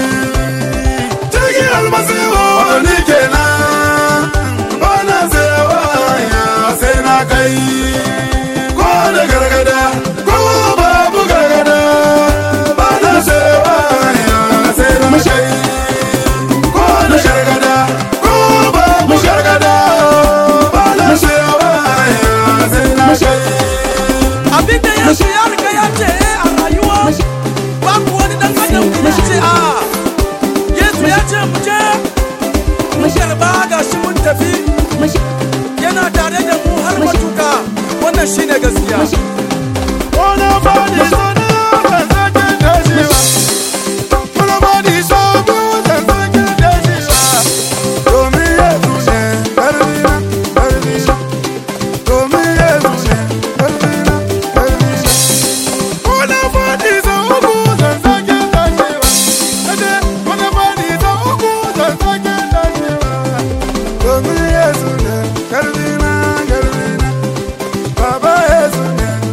Zage almasihu ni kenan. Bana tsayawa sai na kai. Ko da gargada, ko babu gargada. Bana tsayawa sai na kai. Ko da gargada, ko babu gargada. Bana tsayawa sai na kai. Abinda Yesu ya riga ya ce a rayuwa, babu wani dan adam da ya ce a. Yesu ya ce mu je, mu karba ga shi mun tafi. Yana tare da mu har matuka, wannan shine gaskiya. Wani bani sana ban sake tashi ba. Wani bani sabu ban sake tashi ba. Domin Yesu ne ƙarfina, ƙarfina. Domin Yesu ne ƙarfina, ƙarfina. Wani bani sabu ban sake tashi ba. Kaje wani bani sabu ban sake tashi ba. Domin Yesu ne ƙarfina, ƙarfina. Baba Yesu ne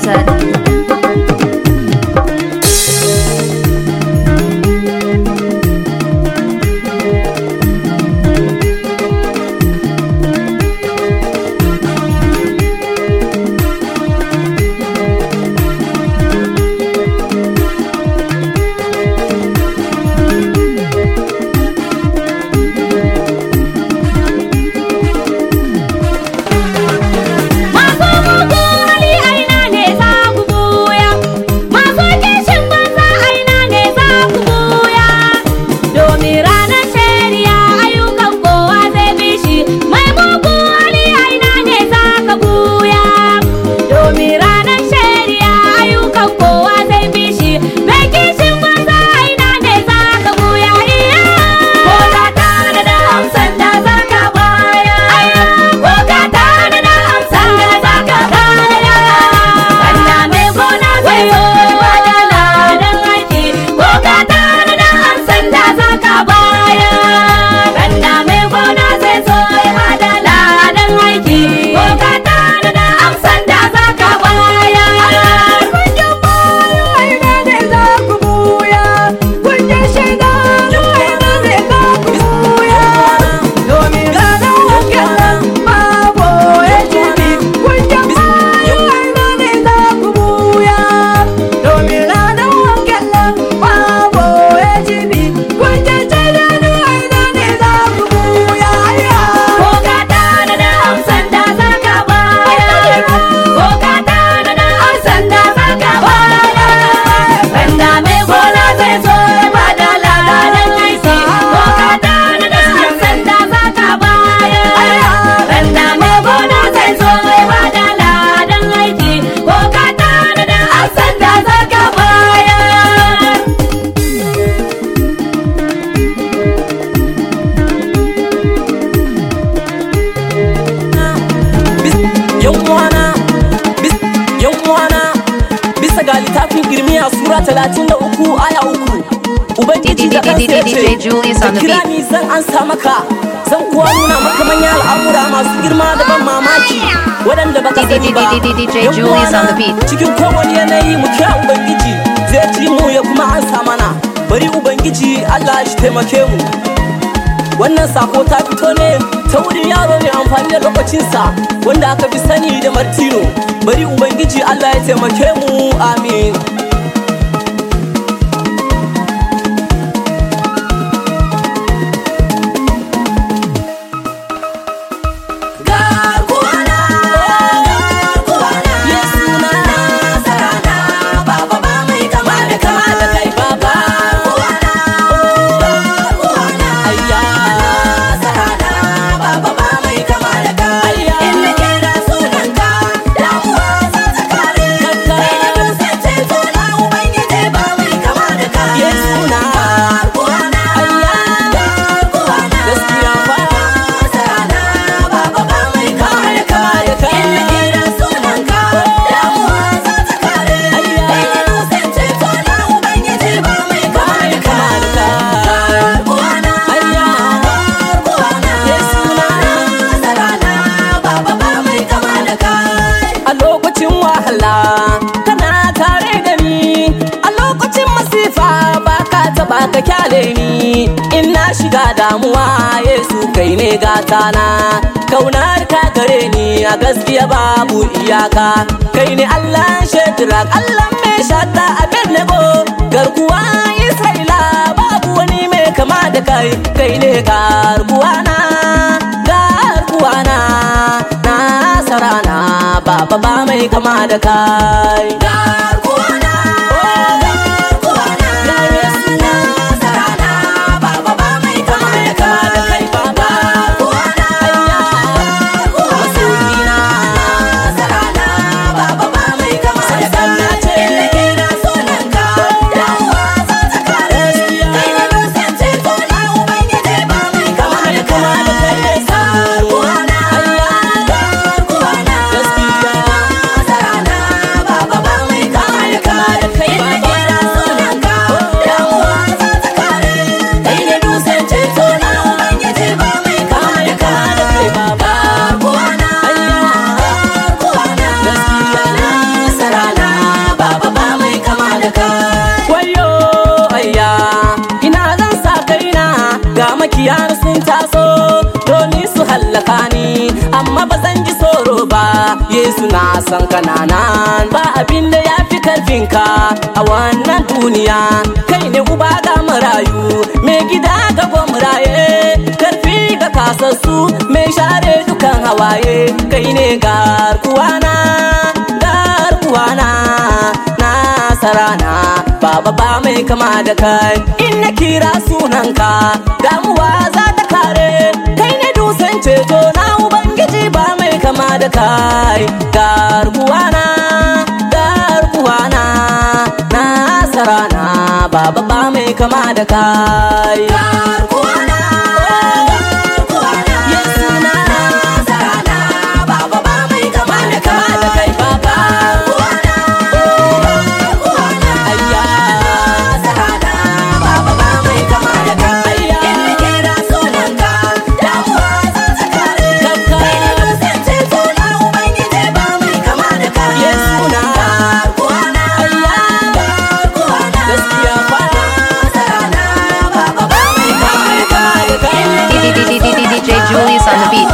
said. talatin da uku aya uku Ubangiji da kansa ya ce ka kira ni zan ansa maka zan kuwa nuna maka manyan al'amura masu girma da ban mamaki waɗanda baka sani ba. Yan uwana cikin kowane yanayi mu kira Ubangiji zai ji mu ya kuma ansa mana. Bari Ubangiji Allah shi taimake mu. Wannan sako ta fito ne ta wurin yaro mai amfani da lokacinsa wanda aka fi sani da Martino. Bari Ubangiji Allah ya taimake mu, amin. Ka kyale ni in na shiga damuwa, Yesu kai ne gatana. Kaunar ka gare ni a gaskiya babu iyaka. Kai ne Allah Shadrach, Allah mai shata Abednego, garkuwa Isra'ila babu wani mai kama da kai. Kai ne garkuwana, garkuwana, Nasarana, baba ba mai kama da kai. Garkuwana, san kananan ba abin da ya fi karfinka a wannan duniya. Kai ne uba ga marayu, mai gida ga gwamraye, karfi ga kasassu, mai share dukan hawaye. Kai ne garkuwana, garkuwana, nasarana, baba ba mai kama da kai. In na kira sunanka, damuwa za ta kare. Kai ne dusan ceto na Ubangiji ba mai kama da kai. Garkuwana, garkuwana, nasarana, baba ba mai kama da kai. Garkuwana, garkuwana, Yesu na nasarana, baba ba mai kama da kai. Baba, garkuwana, ayya, nasarana, baba ba mai kama da kai. In na kira sunanka, damuwa za ta kare. Kai ne dusan ceto na Ubangiji ba mai kama da kai. Yesu na garkuwana, ayya, garkuwana, gaskiya fa nasarana, baba ba mai kama da kai. D J Julius on the beat.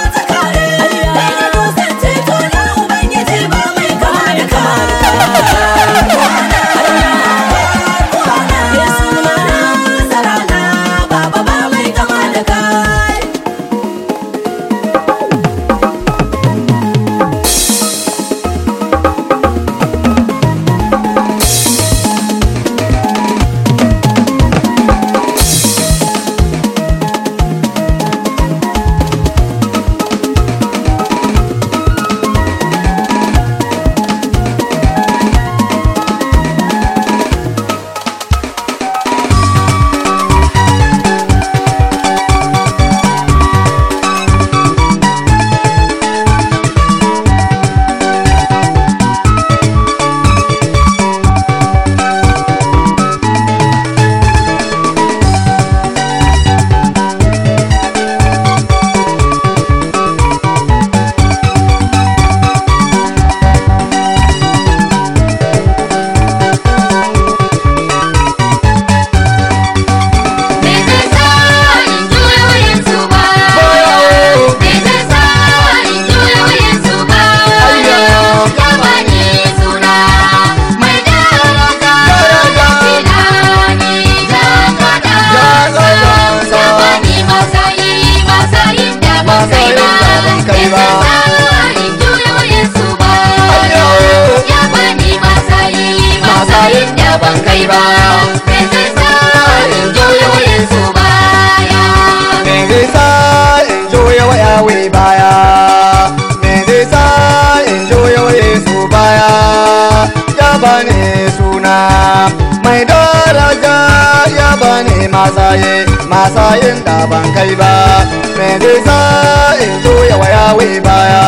Mai daraja ya bani masaye, masayin da ban kai ba. Me zai sa in juya wa Yahweh baya?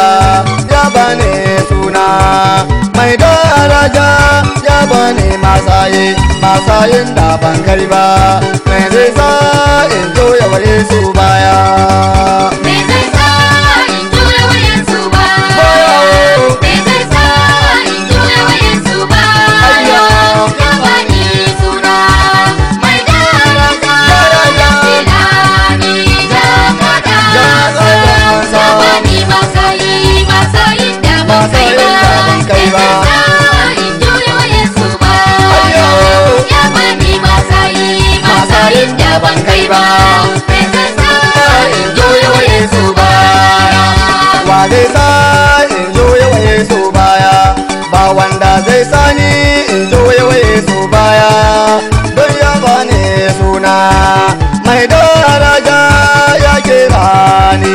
Ya bani suna. Mai daraja ya bani masaye, masayin da ban kai ba. Me zai sa in juya wa Yesu baya? Me zai sa in juya wa Yesu baya? Me zai sa in juya wa Yesu baya? Ya bani suna, mai daraja, tilani, jakada, ya bani masayi, masayin da ban kai ba. Me zai sa in juya wa Yesu baya? Ya bani masayi, masayin da ban kai ba. Me zai sa in juya wa Yesu baya? Wa zai sa in juya wa Yesu baya? Ba wanda zai sani in juya wa Yesu baya. Don ya bani suna, mai daraja ya kira ni,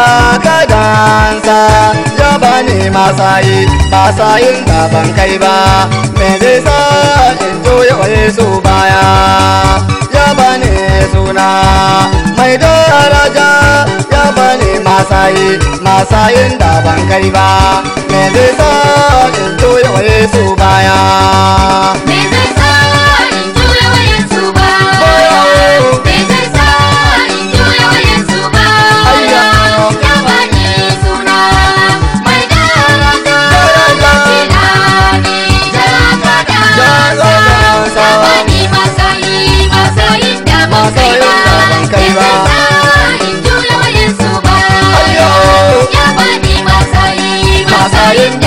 jakadansa ya bani masayi, masayin da ban kai ba. Me zai sa in juya wa Yesu baya? Ya bani suna, mai daraja ya bani masayi, masayin da ban kai ba. Me zai sa in juya wa Yesu baya? Me zai sa in juya wa Yesu baya? Me zai sa in juya wa Yesu baya? Ya bani suna, mai daraja, tilani, jakada, ya bani masayi, masayin da ban kai ba. Me zai sa in juya wa Yesu baya? Ya bani masayi, masayin da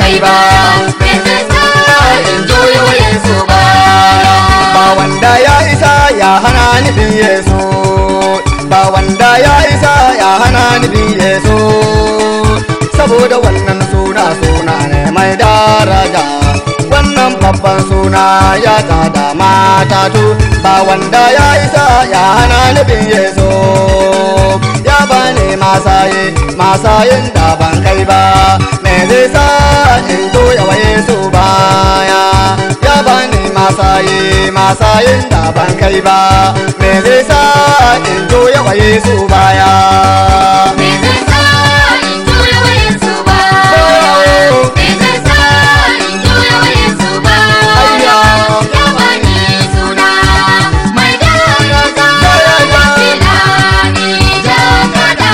kai ba me zai sa in juya wa Yesu baya ba wanda ya isa ya hana ni bin Yesu ba wanda ya isa ya hana ni bin Yesu saboda wannan suna suna ne mai daraja wannan babban suna ya tada matatu ba wanda ya isa ya hana ni bin Yesu ya bani masaye masayin da ban kai ba me zai sa in doya wa Yesu baya ya bani masaye masayin da ban kai ba me zai sa in doya wa Yesu baya me zai sa in juya wa Yesu baya me zai sa in juya wa Yesu baya ya bani suna mai daraja tilani jakada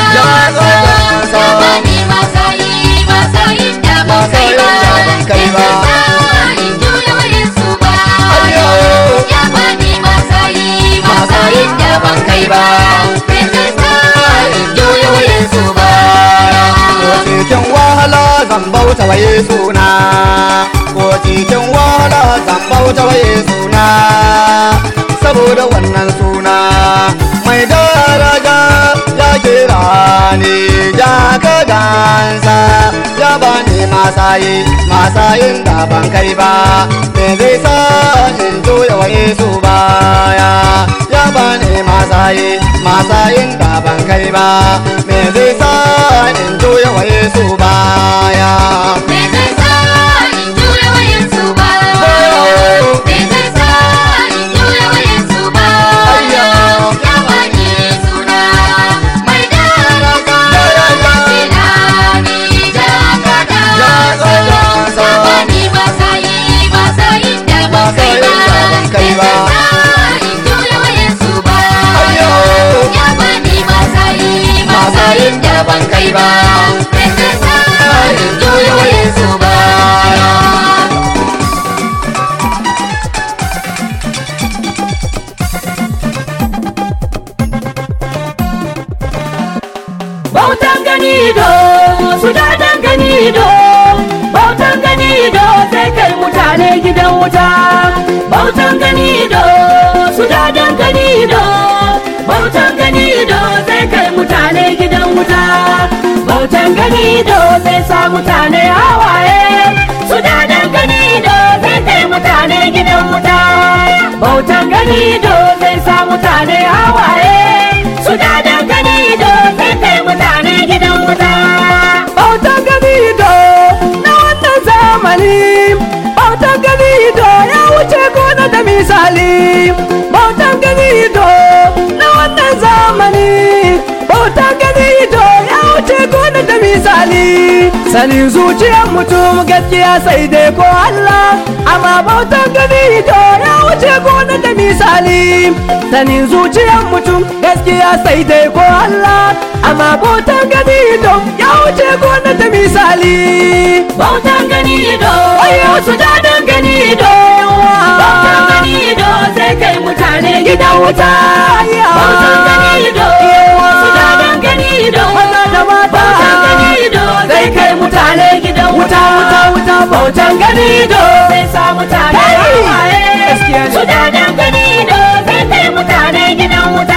ya bani masayi masayin da ban kai ba me zai sa in juya wa Yesu baya ya bani masayi masayin da ban kai ba me zai sa in juya wa Yesu baya ko cikin wahala zan bauta wa Yesu na ko cikin wahala zan bauta wa Yesu na saboda wannan suna mai daraja ya kira ni ja ka gansa ya bani masayi masayin da ban kai ba me zai sa in juya wa Yesu baya ya bani masayi masayin da ban kai ba me zai sa in juya wa Yesu baya me zai sa in juya wa Yesu baya me zai sa in juya wa Yesu baya ya bani suna mai daraja tilani jakada ya bani masayi masayin da ban kai ba me zai sa in juya wa Yesu baya ya bani masayi masayin da ban kai ba me zai sa in juya wa Yesu baya bautan gani do su dadan gani do bautan gani do sai kai mutane gidan wuta bautan gani do su dadan gani do bautan gani do sai kai mutane gidan wuta bautan gani do sai sa mutane hawaye su dadan gani do sai kai mutane gidan wuta bautan gani do sai sa mutane hawaye su dadan gani do sai kai mutane gidan wuta bautan gani do na wannan zamani bautan gani do ya wuce gona da misali bautan gani do na wannan zamani bautan gani do ya wuce gona da misali sanin zuciyar mutum gaskiya sai dai ko Allah amma bautan gani do ya wuce gona da misali sanin zuciyar mutum gaskiya sai dai ko Allah amma bautan gani do ya wuce gona da misali bautan gani do ayo su dadan gani do bautan gani do sai kai mutane gidan wuta bautan gani do su dadan gani do bautan gani do sai kai mutane gidan wuta wuta wuta bautan gani do sai sa mutane hawaye su dadan gani do sai kai mutane gidan wuta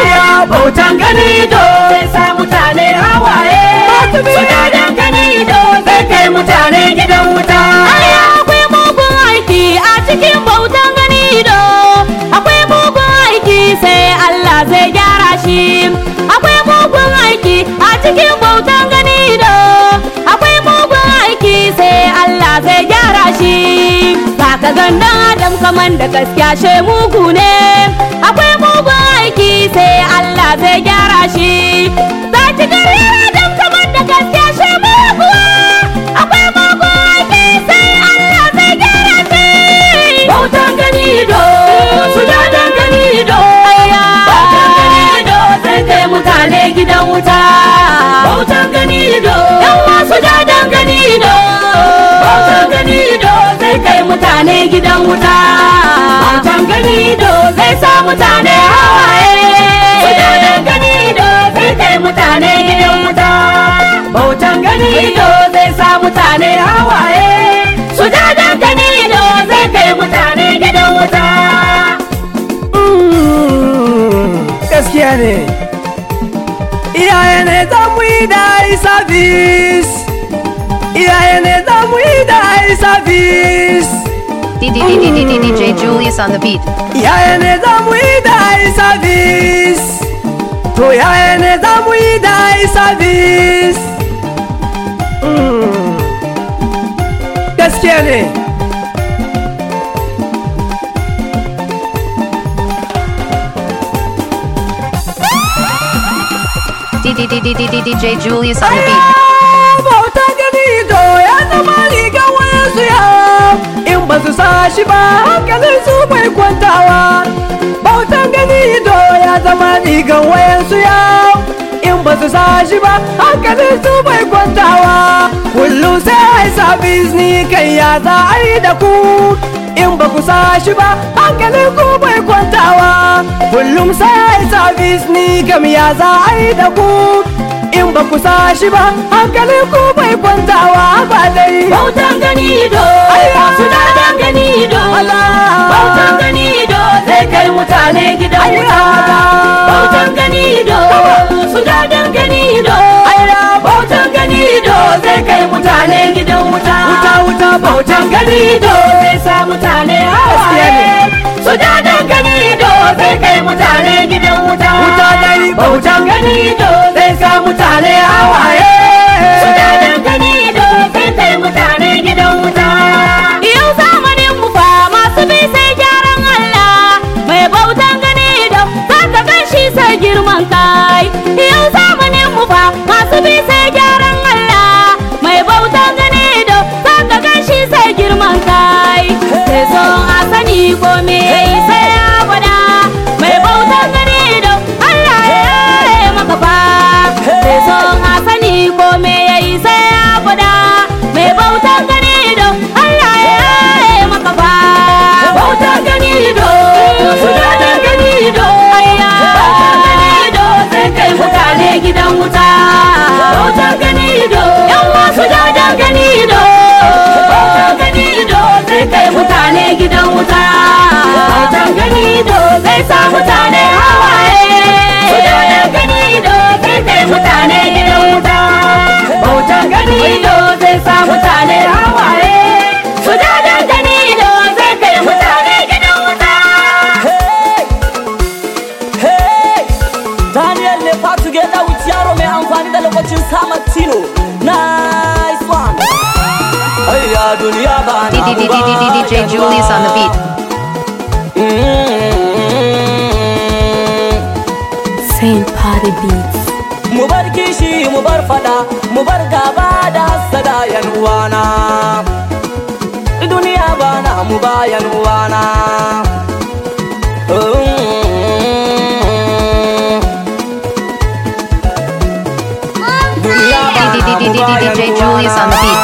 bautan gani do sai sa mutane hawaye su dadan gani do sai kai mutane gidan wuta akwai mugun aiki a cikin bautan gani do akwai mugun aiki sai Allah zai gyara shi akwai mugun aiki a cikin bautan gani do akwai mugun aiki sai Allah zai gyara shi ka gandan adam kaman da gaskiya she mugu ne akwai mugun aiki sai Allah zai gyara shi za ki gari adam kaman da gaskiya she mugu akwai mugun aiki sai Allah zai gyara shi bautan gani do su dadan gani do bautan gani do sai kai mutane gidan wuta bautan gani do yan wasu dadan gani do bautan gani do sai kai mutane gidan wuta bautan gani do zai sa mutane hawaye su dadan gani do sai kai mutane gidan wuta bautan gani do zai sa mutane hawaye gaskiya ne iyaye ne za mu yi da yi service iyaye ne za mu yi da yi service D J Julius on the beat. iyaye ne za mu yi da yi service to iyaye ne za mu yi da yi service Mm. gaskiya ne D J Julius on the beat. bauta gani to ya zama rigar wayansu yau in ba su sa shi ba hankalin su bai kwantawa bautan gani to ya zama rigar wayansu yau in ba su sa shi ba hankalin su bai kwantawa kullum sai ai sabis ni kai ya za a yi da ku in ba ku sa shi ba hankalin ku bai kwantawa kullum sai ai sabis ni kam ya za a yi da ku in ba ku sa shi ba hankalin ku bai kwantawa ba dai Bautan gani do, suna da gani do, bautan gani do zai kai mutane gidan wuta. Bautan gani do, suna da gani do, bautan gani do zai kai mutane gidan wuta. wuta wuta Bautan gani do zai sa mutane hawaye. Suna da gani do zai kai mutane gidan wuta. Wuta dai Bautan gani do zai sa mutane hawaye. Suna da gani do zai kai mutane gidan wuta. Yau zamanin mu fa masu bi sai gyaran Allah. Mai bautan gani do za ka gan shi sai girman kai. Yau zamanin mu fa masu bi sai gyaran Allah. Mai bautan gani do za ka gan shi sai girman kai. Sai son a sani ko me sai ya gwada. Mai bautan gani do Allah ya yi maka fa. Sai son a sani ko me yayi sai ya gwada. Mai bautan gani do Allah ya yi maka fa. Bautan gani do suna da gani do ayya. Bautan gani do sai kai mutane gidan wuta. Bautan gani do yan wasu da da gani do. Bautan gani do sai kai mutane gidan wuta. Bautan gani do zai sa mutane hawaye. Suna da gani do sai kai mutane gidan wuta. Bautan gani do zai sa mutane hawaye. Suna da gani do zai kai mutane gidan wuta. Hey, Daniel ne fa together with yaro mai amfani da lokacin Samatino. Nice one. Ayya duniya ba na D J Julius on the beat. Saint Party Beats. Mu bar kishi mu bar fada mu bar gaba da hasada yan uwana. Duniya ba na mu ba yan uwana. Duniya ba na mu ba yan D J Julius on the beat.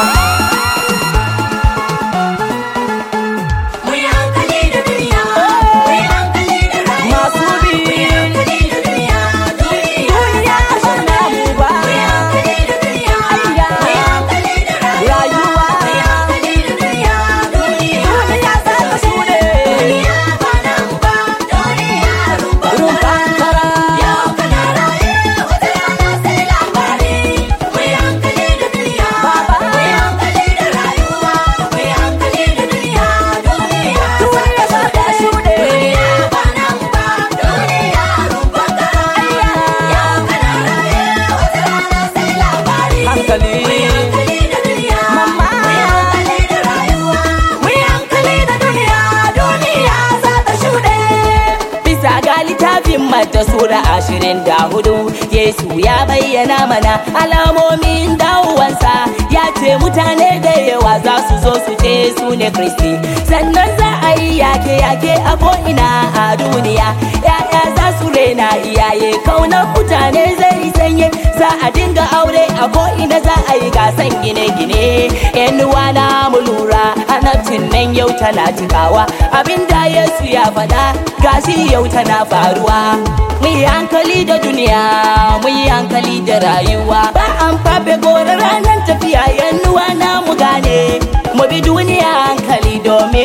Mu yi hankali da duniya, mu yi hankali da rayuwa. Masu bi Mu yi hankali da duniya, duniya duniya ba na mu ba. mu yi hankali da duniya, Ayya. mu yi hankali da rayuwa. Rayuwa Mu yi hankali da duniya, duniya duniya za ta shuɗe. duniya ba nan ba, duniya rumbar Rumfan kara. Yau kana raye, wata rana sai labari. Mu yi hankali da duniya, Baba. mu yi hankali da rayuwa. Mu yi hankali da duniya, duniya Duniya za ta shuɗe. duniya ba nan ba, duniya rumbar kara. Yau kana raye, wata rana sai labari. Hankali. Mu yi hankali da duniya, Mama. mu yi hankali da rayuwa. Mu yi hankali da duniya, duniya za ta shuɗe. Bisa ga littafin mata sura ashirin da hudu Yesu ya bayyana mana alamomin dawowansa ya ce mutane da yawa za su zo su ce su ne Kristi sannan za a yi yake-yake a ko'ina a duniya ya'ya za su rena iyaye kaunar mutane zai sanye za a dinga aure a ko'ina za a yi gasan gine-gine yan uwana mu lura annabcin nan yau tana cikawa abinda Yesu ya faɗa gashi yau tana faruwa mu yi hankali da duniya mu yi hankali da rayuwa ba an fafe gore ranar tafiya yan uwana mu gane mu bi duniya hankali domin fa ba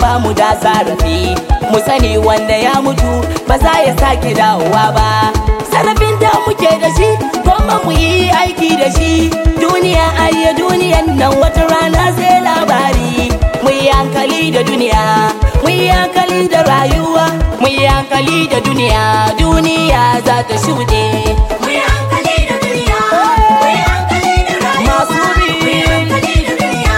ba mu da zarafi mu sani wanda ya mutu ba za ya sake dawowa ba sarrafin da muke da shi kuma mu yi aiki da shi duniya ayya duniyan nan wata rana sai labari mu yi hankali da duniya mu yi hankali da rayuwa mu yi hankali da duniya duniya za ta shuɗe mu yi hankali da duniya mu yi hankali da rayuwa masu mu yi hankali da duniya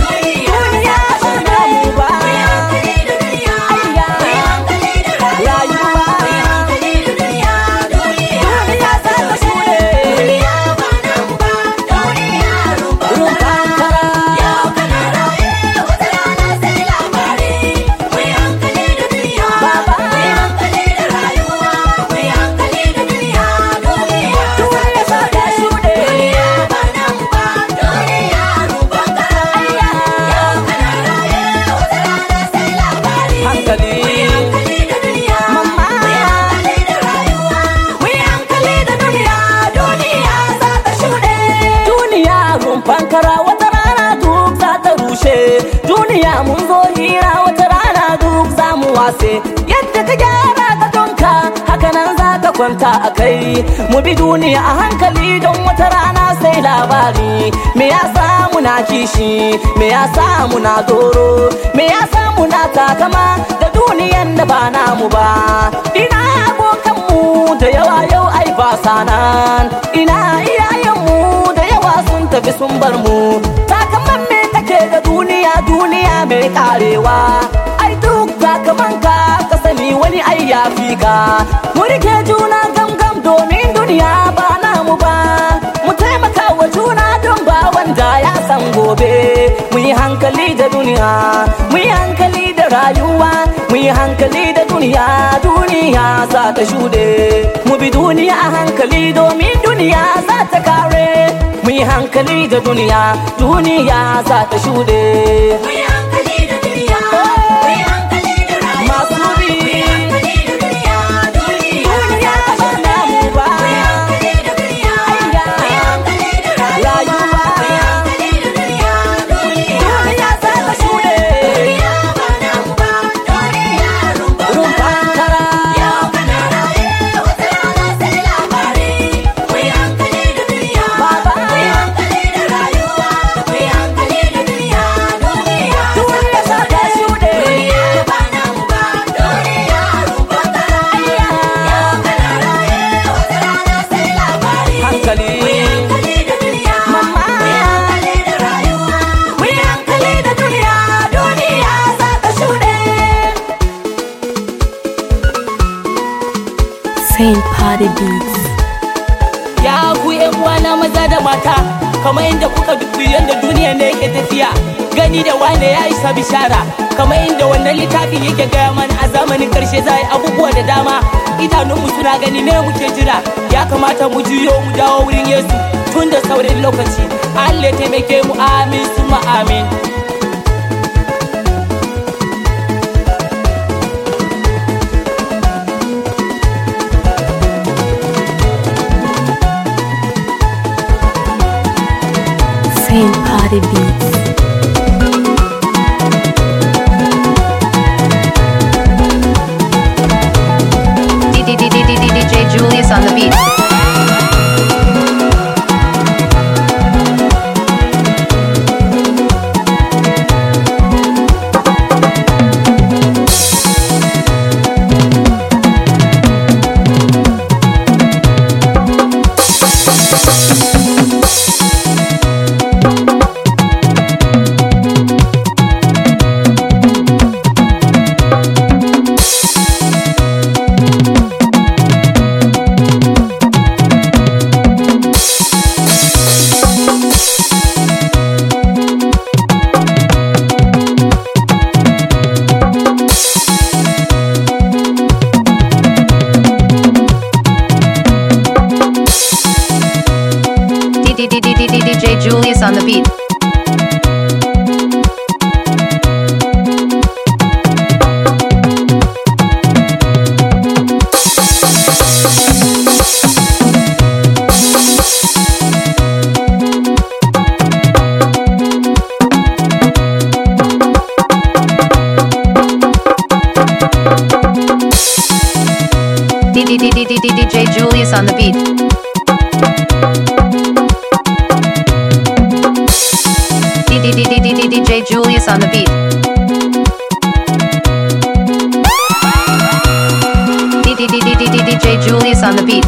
duniya duniya ba na mu ba mu yi hankali da duniya ayya mu yi hankali da rayuwa mu yi hankali da duniya duniya duniya za ta shuɗe duniya ba na mu ba duniya rumfa rumfan kara yau kana raye wata rana sai labari mu yi hankali da duniya Baba. mu yi hankali da rayuwa mu yi hankali da duniya duniya duniya za ta shuɗe duniya ba na mu ba duniya rumfan kara ayya yau kana raye wata rana sai labari hankali mu yi hankali da duniya Mama. mu yi hankali da rayuwa mu yi hankali da duniya duniya za ta shuɗe duniya rumfan kara wata rana duk za ta rushe duniya mun zo hira wata rana duk za mu wase yadda ka gyara ka donka haka nan za ka kwanta a kai mu bi duniya a hankali don wata rana sai labari me ya sa muna kishi me ya sa muna doro me ya sa muna takama da duniyan da ba namu ba ina abokanmu da yawa yau ai ba sanan ina iyayenmu da yawa sun tafi sun bar mu takaman me kake da duniya duniya mai karewa ai duk takaman ka ka sani wani ai ya fi ka mu rike juna gamgam domin duniya ba namu ba mu taimaka wa juna don ba wanda ya san gobe mu yi hankali da duniya mu yi hankali da rayuwa mu yi hankali da duniya duniya za ta shuɗe mu bi duniya a hankali domin duniya za ta kare mu yi hankali da duniya duniya za ta shuɗe mu yi hankali da duniya mu yi hankali da rayuwa masu bi mu yi hankali da duniya duniya duniya ba namu ba mu yi hankali da duniya ayya mu yi hankali da rayuwa mu yi hankali da duniya duniya duniya za ta shuɗe duniya ba namu ba duniya rumfa rumfan kara yau kana raye wata rana sai labari mu yi hankali da duniya Baba. mu yi hankali da rayuwa mu yi hankali da duniya duniya duniya za ta shuɗe duniya ba namu ba duniya rumfa ayya yau kana raye wata rana sai labari hankali mu yi hankali da duniya Mama. mu yi hankali da rayuwa mu yi hankali da duniya duniya za ta shuɗe Saint Party Beats. ya ku yan uwana maza da mata kamar inda kuka dubi yadda duniya ne yake tafiya gani da wane ya isa bishara kamar inda wannan littafin yake gaya mana a zamanin karshe za a yi abubuwa da dama idanunmu suna gani me muke jira ya kamata mu juyo mu dawo wurin yesu tun da saurin lokaci allah ya taimake mu amin suma amin Saint Party Beats. D J Julius on the beat. Julius on the beat. D J Julius on the beat. D J Julius on the beat.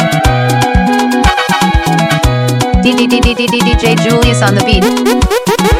D J Julius on the beat.